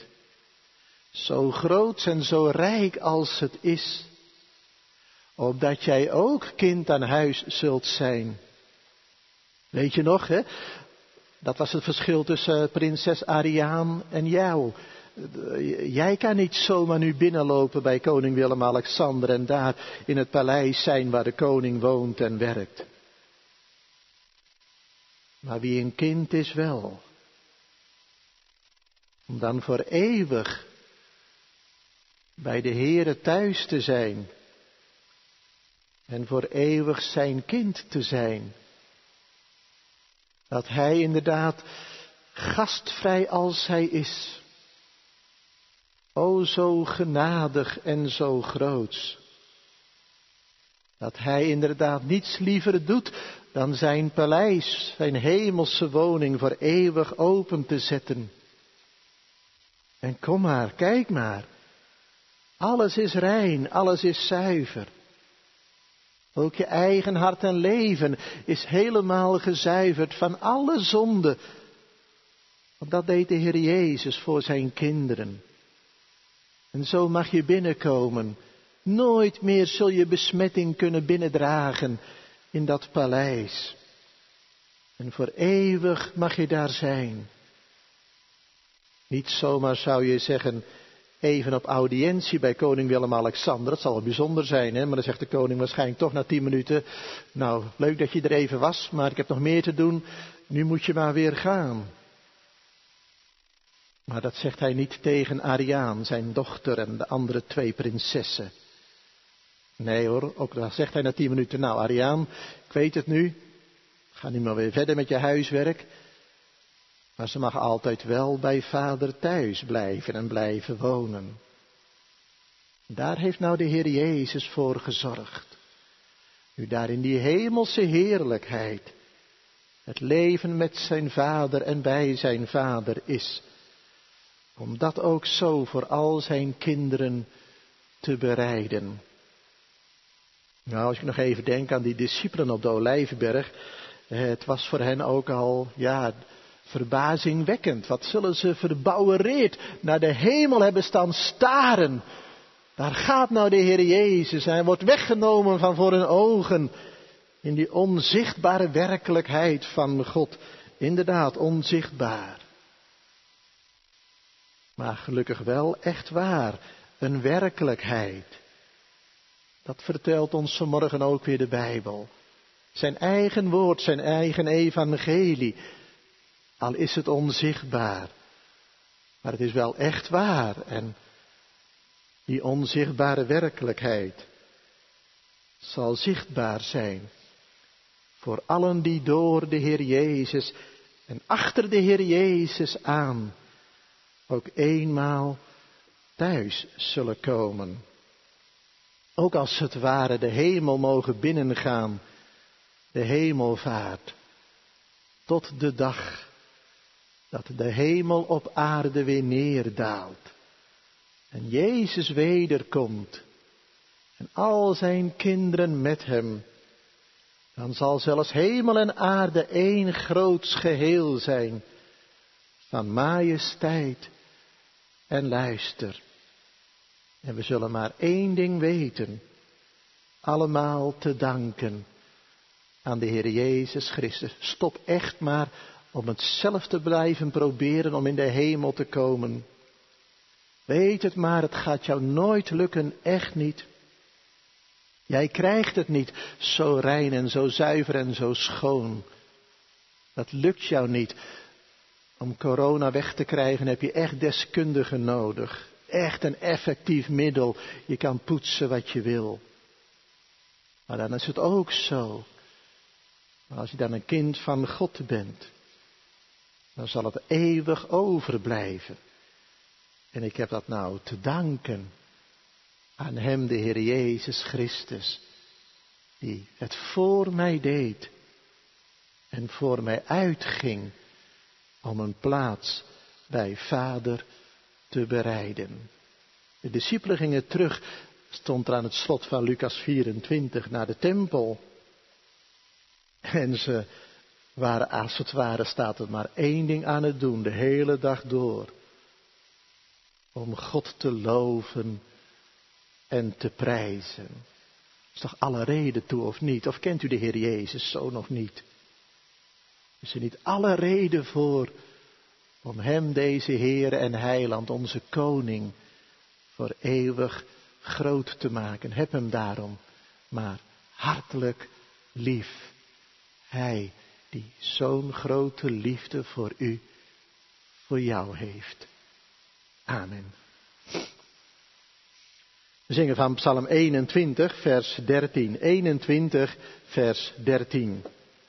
Zo groot en zo rijk als het is. Opdat jij ook kind aan huis zult zijn. Weet je nog, hè? Dat was het verschil tussen prinses Ariaan en jou. Jij kan niet zomaar nu binnenlopen bij koning Willem-Alexander en daar in het paleis zijn waar de koning woont en werkt. Maar wie een kind is wel. Om dan voor eeuwig bij de Heere thuis te zijn. En voor eeuwig zijn kind te zijn. Dat hij inderdaad gastvrij als hij is. O zo genadig en zo groots. Dat hij inderdaad niets liever doet dan zijn paleis, zijn hemelse woning voor eeuwig open te zetten. En kom maar, kijk maar. Alles is rein, alles is zuiver. Ook je eigen hart en leven is helemaal gezuiverd van alle zonde. Want dat deed de Heer Jezus voor zijn kinderen. En zo mag je binnenkomen. Nooit meer zul je besmetting kunnen binnendragen in dat paleis. En voor eeuwig mag je daar zijn. Niet zomaar zou je zeggen, even op audiëntie bij koning Willem-Alexander. Dat zal wel bijzonder zijn, hè? Maar dan zegt de koning waarschijnlijk toch na 10 minuten. Nou, leuk dat je er even was, maar ik heb nog meer te doen. Nu moet je maar weer gaan. Maar dat zegt hij niet tegen Ariaan, zijn dochter en de andere 2 prinsessen. Nee hoor, ook dat zegt hij na 10 minuten. Nou Ariaan, ik weet het nu. Ga nu maar weer verder met je huiswerk. Maar ze mag altijd wel bij vader thuis blijven en blijven wonen. Daar heeft nou de Heer Jezus voor gezorgd. Nu daar in die hemelse heerlijkheid het leven met zijn vader en bij zijn vader is. Om dat ook zo voor al zijn kinderen te bereiden. Nou, als ik nog even denk aan die discipelen op de Olijfberg. Het was voor hen ook al, verbazingwekkend. Wat zullen ze verbouwereerd naar de hemel hebben staan staren. Daar gaat nou de Heer Jezus. Hij wordt weggenomen van voor hun ogen. In die onzichtbare werkelijkheid van God. Inderdaad, onzichtbaar. Maar gelukkig wel echt waar. Een werkelijkheid. Dat vertelt ons vanmorgen ook weer de Bijbel. Zijn eigen woord, zijn eigen evangelie. Al is het onzichtbaar. Maar het is wel echt waar. En die onzichtbare werkelijkheid zal zichtbaar zijn. Voor allen die door de Heer Jezus en achter de Heer Jezus aan ook eenmaal thuis zullen komen. Ook als het ware de hemel mogen binnengaan. De hemelvaart. Tot de dag dat de hemel op aarde weer neerdaalt. En Jezus wederkomt. En al zijn kinderen met hem. Dan zal zelfs hemel en aarde één groots geheel zijn. Van majesteit en luister. En we zullen maar één ding weten. Allemaal te danken aan de Heer Jezus Christus. Stop echt maar om het zelf te blijven proberen om in de hemel te komen. Weet het maar, het gaat jou nooit lukken, echt niet. Jij krijgt het niet zo rein en zo zuiver en zo schoon. Dat lukt jou niet. Om corona weg te krijgen heb je echt deskundigen nodig. Echt een effectief middel. Je kan poetsen wat je wil. Maar dan is het ook zo. Maar als je dan een kind van God bent, dan zal het eeuwig overblijven. En ik heb dat nou te danken aan hem, de Heer Jezus Christus, die het voor mij deed en voor mij uitging om een plaats bij Vader te bereiden. De discipelen gingen terug, stond er aan het slot van Lucas 24, naar de tempel. En ze waren als het ware, staat er maar één ding aan het doen, de hele dag door. Om God te loven en te prijzen. Is toch alle reden toe of niet? Of kent u de Heer Jezus zo nog niet? Is er niet alle reden voor om hem, deze Heer en Heiland, onze koning, voor eeuwig groot te maken? Heb hem daarom maar hartelijk lief. Hij die zo'n grote liefde voor u, voor jou heeft. Amen. We zingen van Psalm 21, vers 13. 21, vers 13.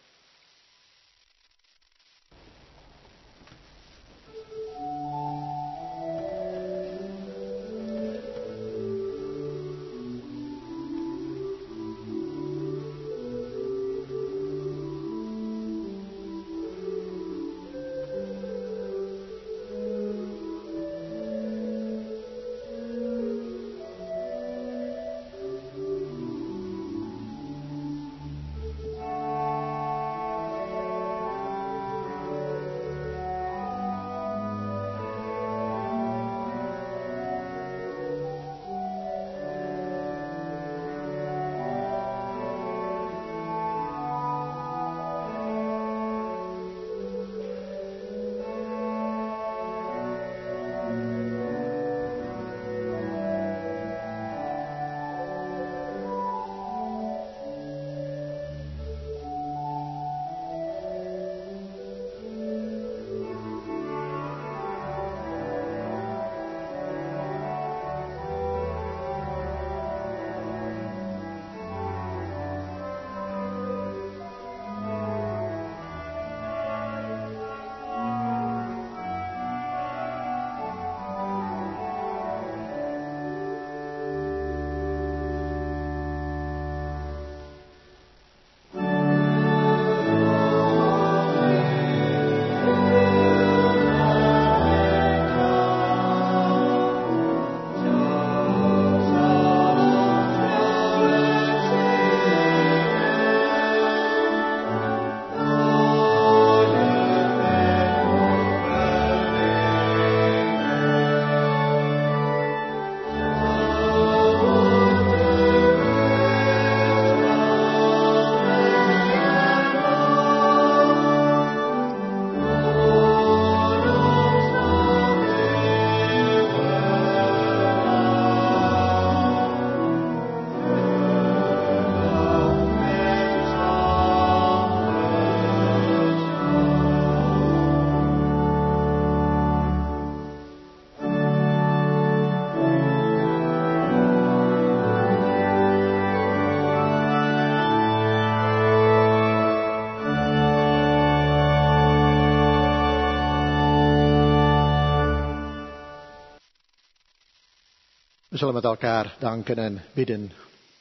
We zullen met elkaar danken en bidden.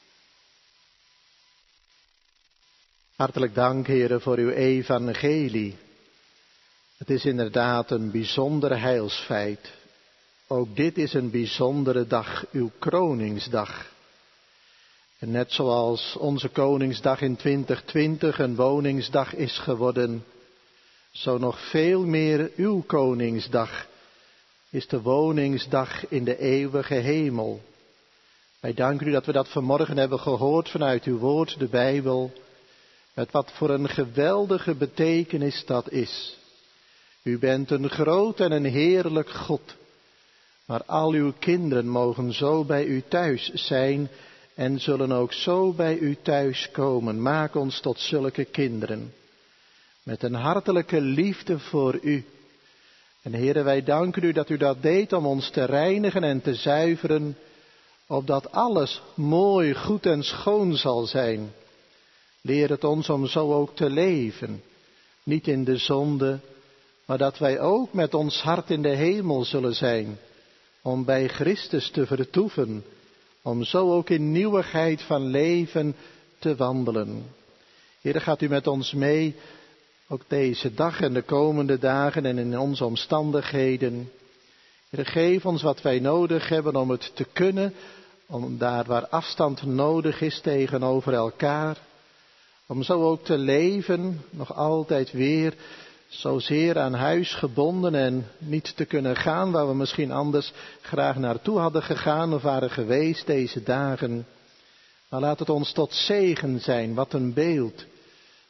Hartelijk dank, Heere, voor uw evangelie. Het is inderdaad een bijzonder heilsfeit. Ook dit is een bijzondere dag, uw kroningsdag. En net zoals onze Koningsdag in 2020 een woningsdag is geworden, zo nog veel meer uw Koningsdag is de woningsdag in de eeuwige hemel. Wij danken u dat we dat vanmorgen hebben gehoord vanuit uw woord, de Bijbel, met wat voor een geweldige betekenis dat is. U bent een groot en een heerlijk God, maar al uw kinderen mogen zo bij u thuis zijn en zullen ook zo bij u thuis komen. Maak ons tot zulke kinderen, met een hartelijke liefde voor u. En Heere, wij danken u dat u dat deed om ons te reinigen en te zuiveren, opdat alles mooi, goed en schoon zal zijn. Leer het ons om zo ook te leven, niet in de zonde, maar dat wij ook met ons hart in de hemel zullen zijn, om bij Christus te vertoeven, om zo ook in nieuwigheid van leven te wandelen. Heere, gaat u met ons mee, ook deze dag en de komende dagen en in onze omstandigheden. Heere, geef ons wat wij nodig hebben om het te kunnen, om daar waar afstand nodig is tegenover elkaar, om zo ook te leven, nog altijd weer zozeer aan huis gebonden en niet te kunnen gaan waar we misschien anders graag naartoe hadden gegaan of waren geweest deze dagen. Maar laat het ons tot zegen zijn, wat een beeld,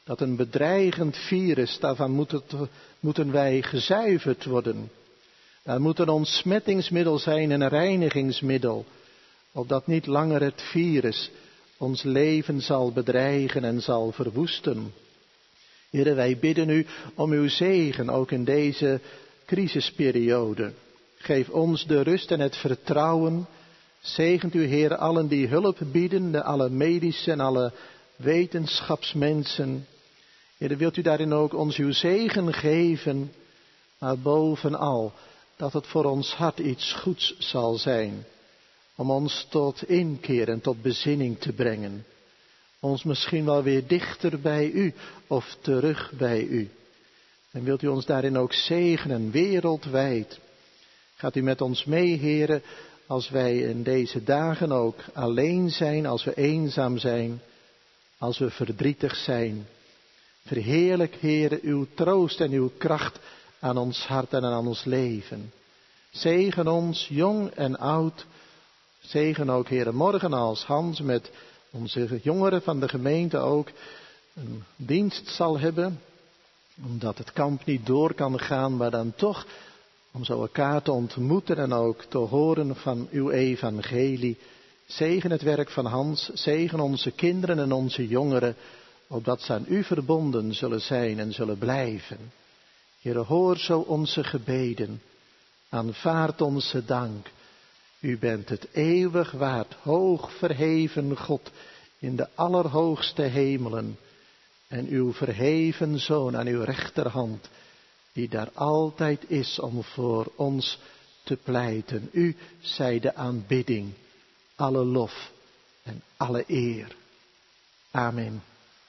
Dat een bedreigend virus, daarvan moeten wij gezuiverd worden. Dat moet een ontsmettingsmiddel zijn en een reinigingsmiddel. Opdat niet langer het virus ons leven zal bedreigen en zal verwoesten. Heere, wij bidden u om uw zegen, ook in deze crisisperiode. Geef ons de rust en het vertrouwen. Zegent u, Heer, allen die hulp bieden, alle medische en alle wetenschapsmensen. Heer, wilt u daarin ook ons uw zegen geven, maar bovenal dat het voor ons hart iets goeds zal zijn. Om ons tot inkeer en tot bezinning te brengen. Ons misschien wel weer dichter bij u of terug bij u. En wilt u ons daarin ook zegenen wereldwijd. Gaat u met ons mee, Heere, als wij in deze dagen ook alleen zijn, als we eenzaam zijn, als we verdrietig zijn. Verheerlijk, Heere, uw troost en uw kracht aan ons hart en aan ons leven. Zegen ons, jong en oud. Zegen ook, Heere, morgen als Hans met onze jongeren van de gemeente ook een dienst zal hebben. Omdat het kamp niet door kan gaan, maar dan toch om zo elkaar te ontmoeten en ook te horen van uw evangelie. Zegen het werk van Hans, zegen onze kinderen en onze jongeren, opdat ze aan u verbonden zullen zijn en zullen blijven. Heere, hoor zo onze gebeden, aanvaard onze dank. U bent het eeuwig waard, hoog verheven God in de allerhoogste hemelen. En uw verheven Zoon aan uw rechterhand, die daar altijd is om voor ons te pleiten. U zij de aanbidding, alle lof en alle eer. Amen.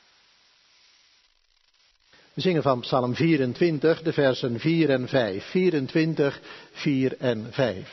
We zingen van Psalm 24, de versen 4 en 5. 24, 4 en 5.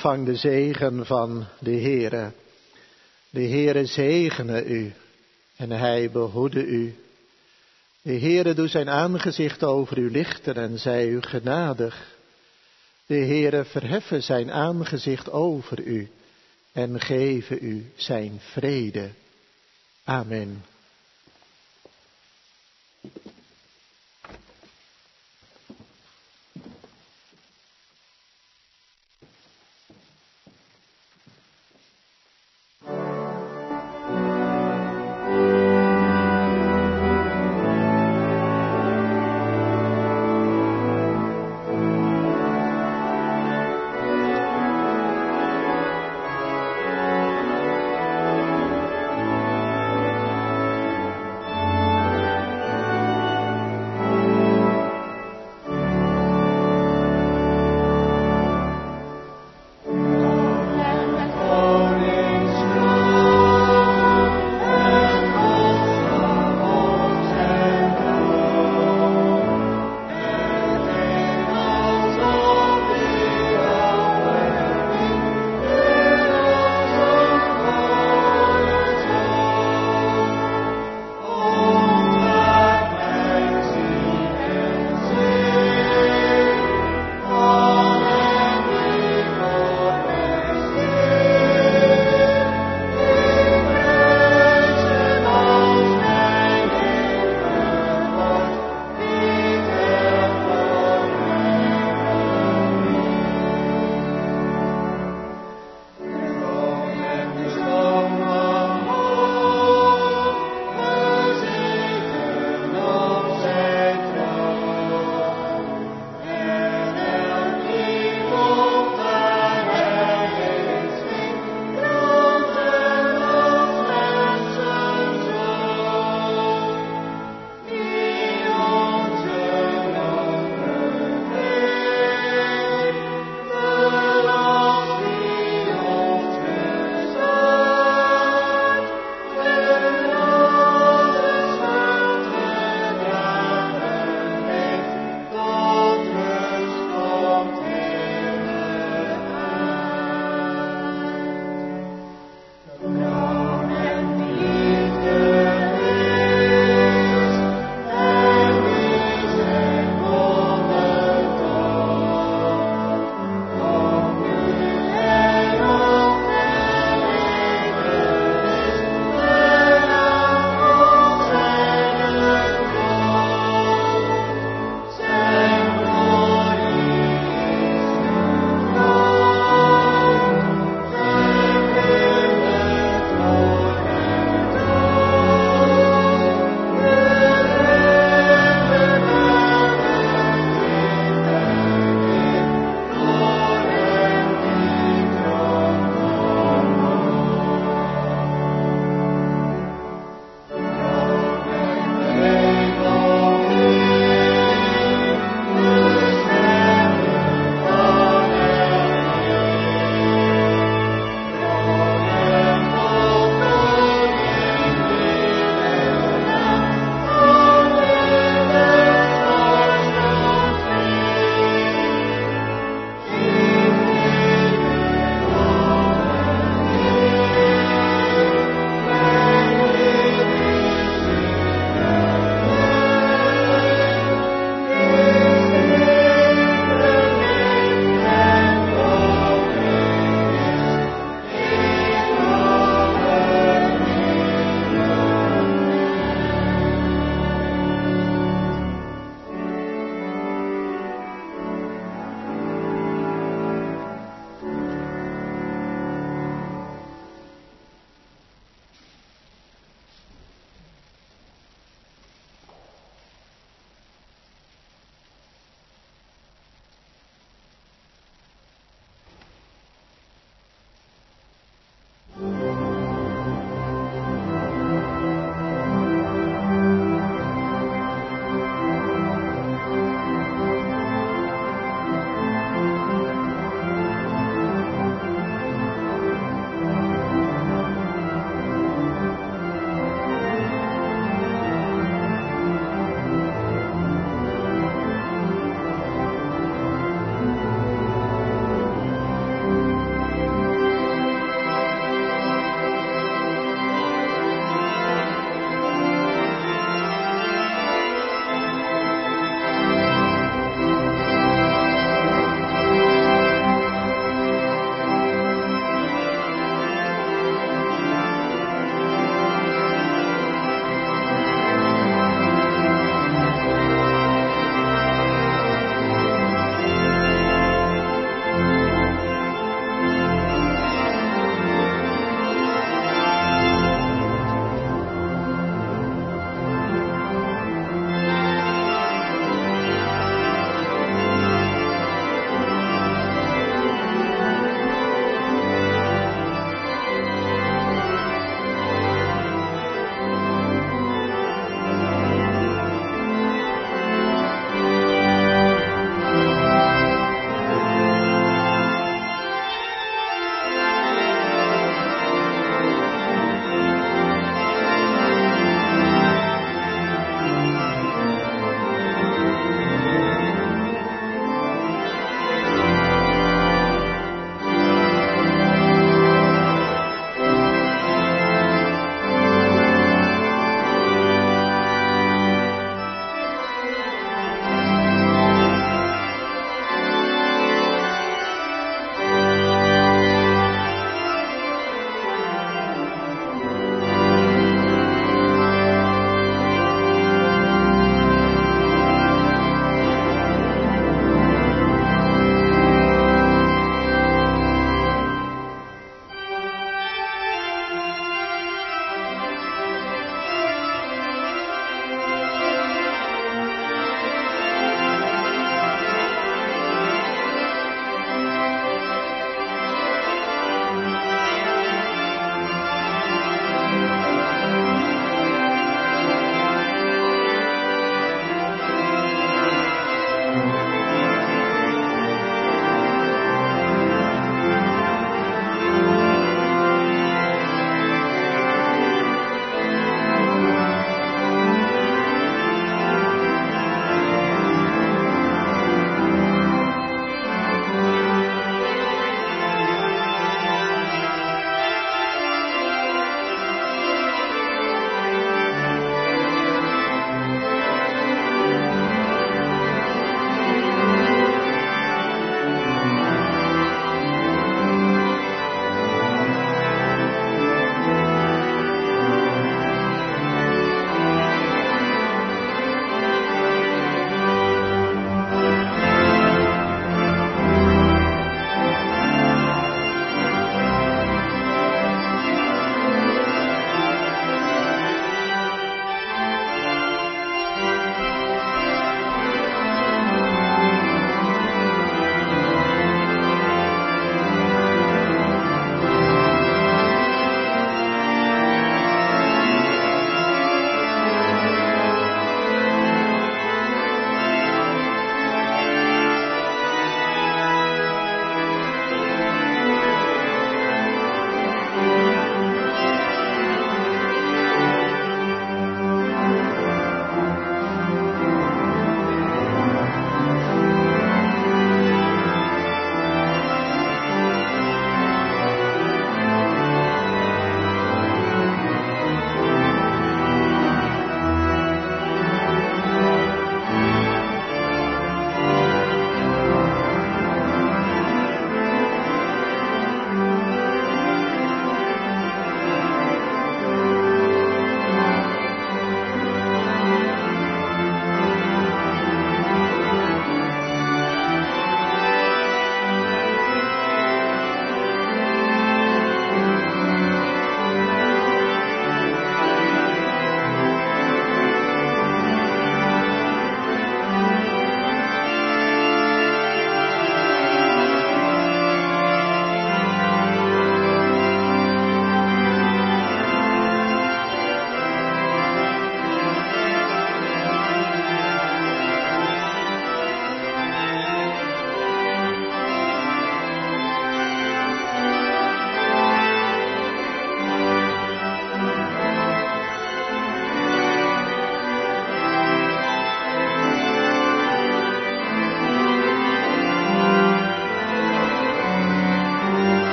ontvang de zegen van de Heere. De Heere zegene u en hij behoede u. De Heere doet zijn aangezicht over u lichten en zij u genadig. De Heere verheffen zijn aangezicht over u en geven u zijn vrede. Amen.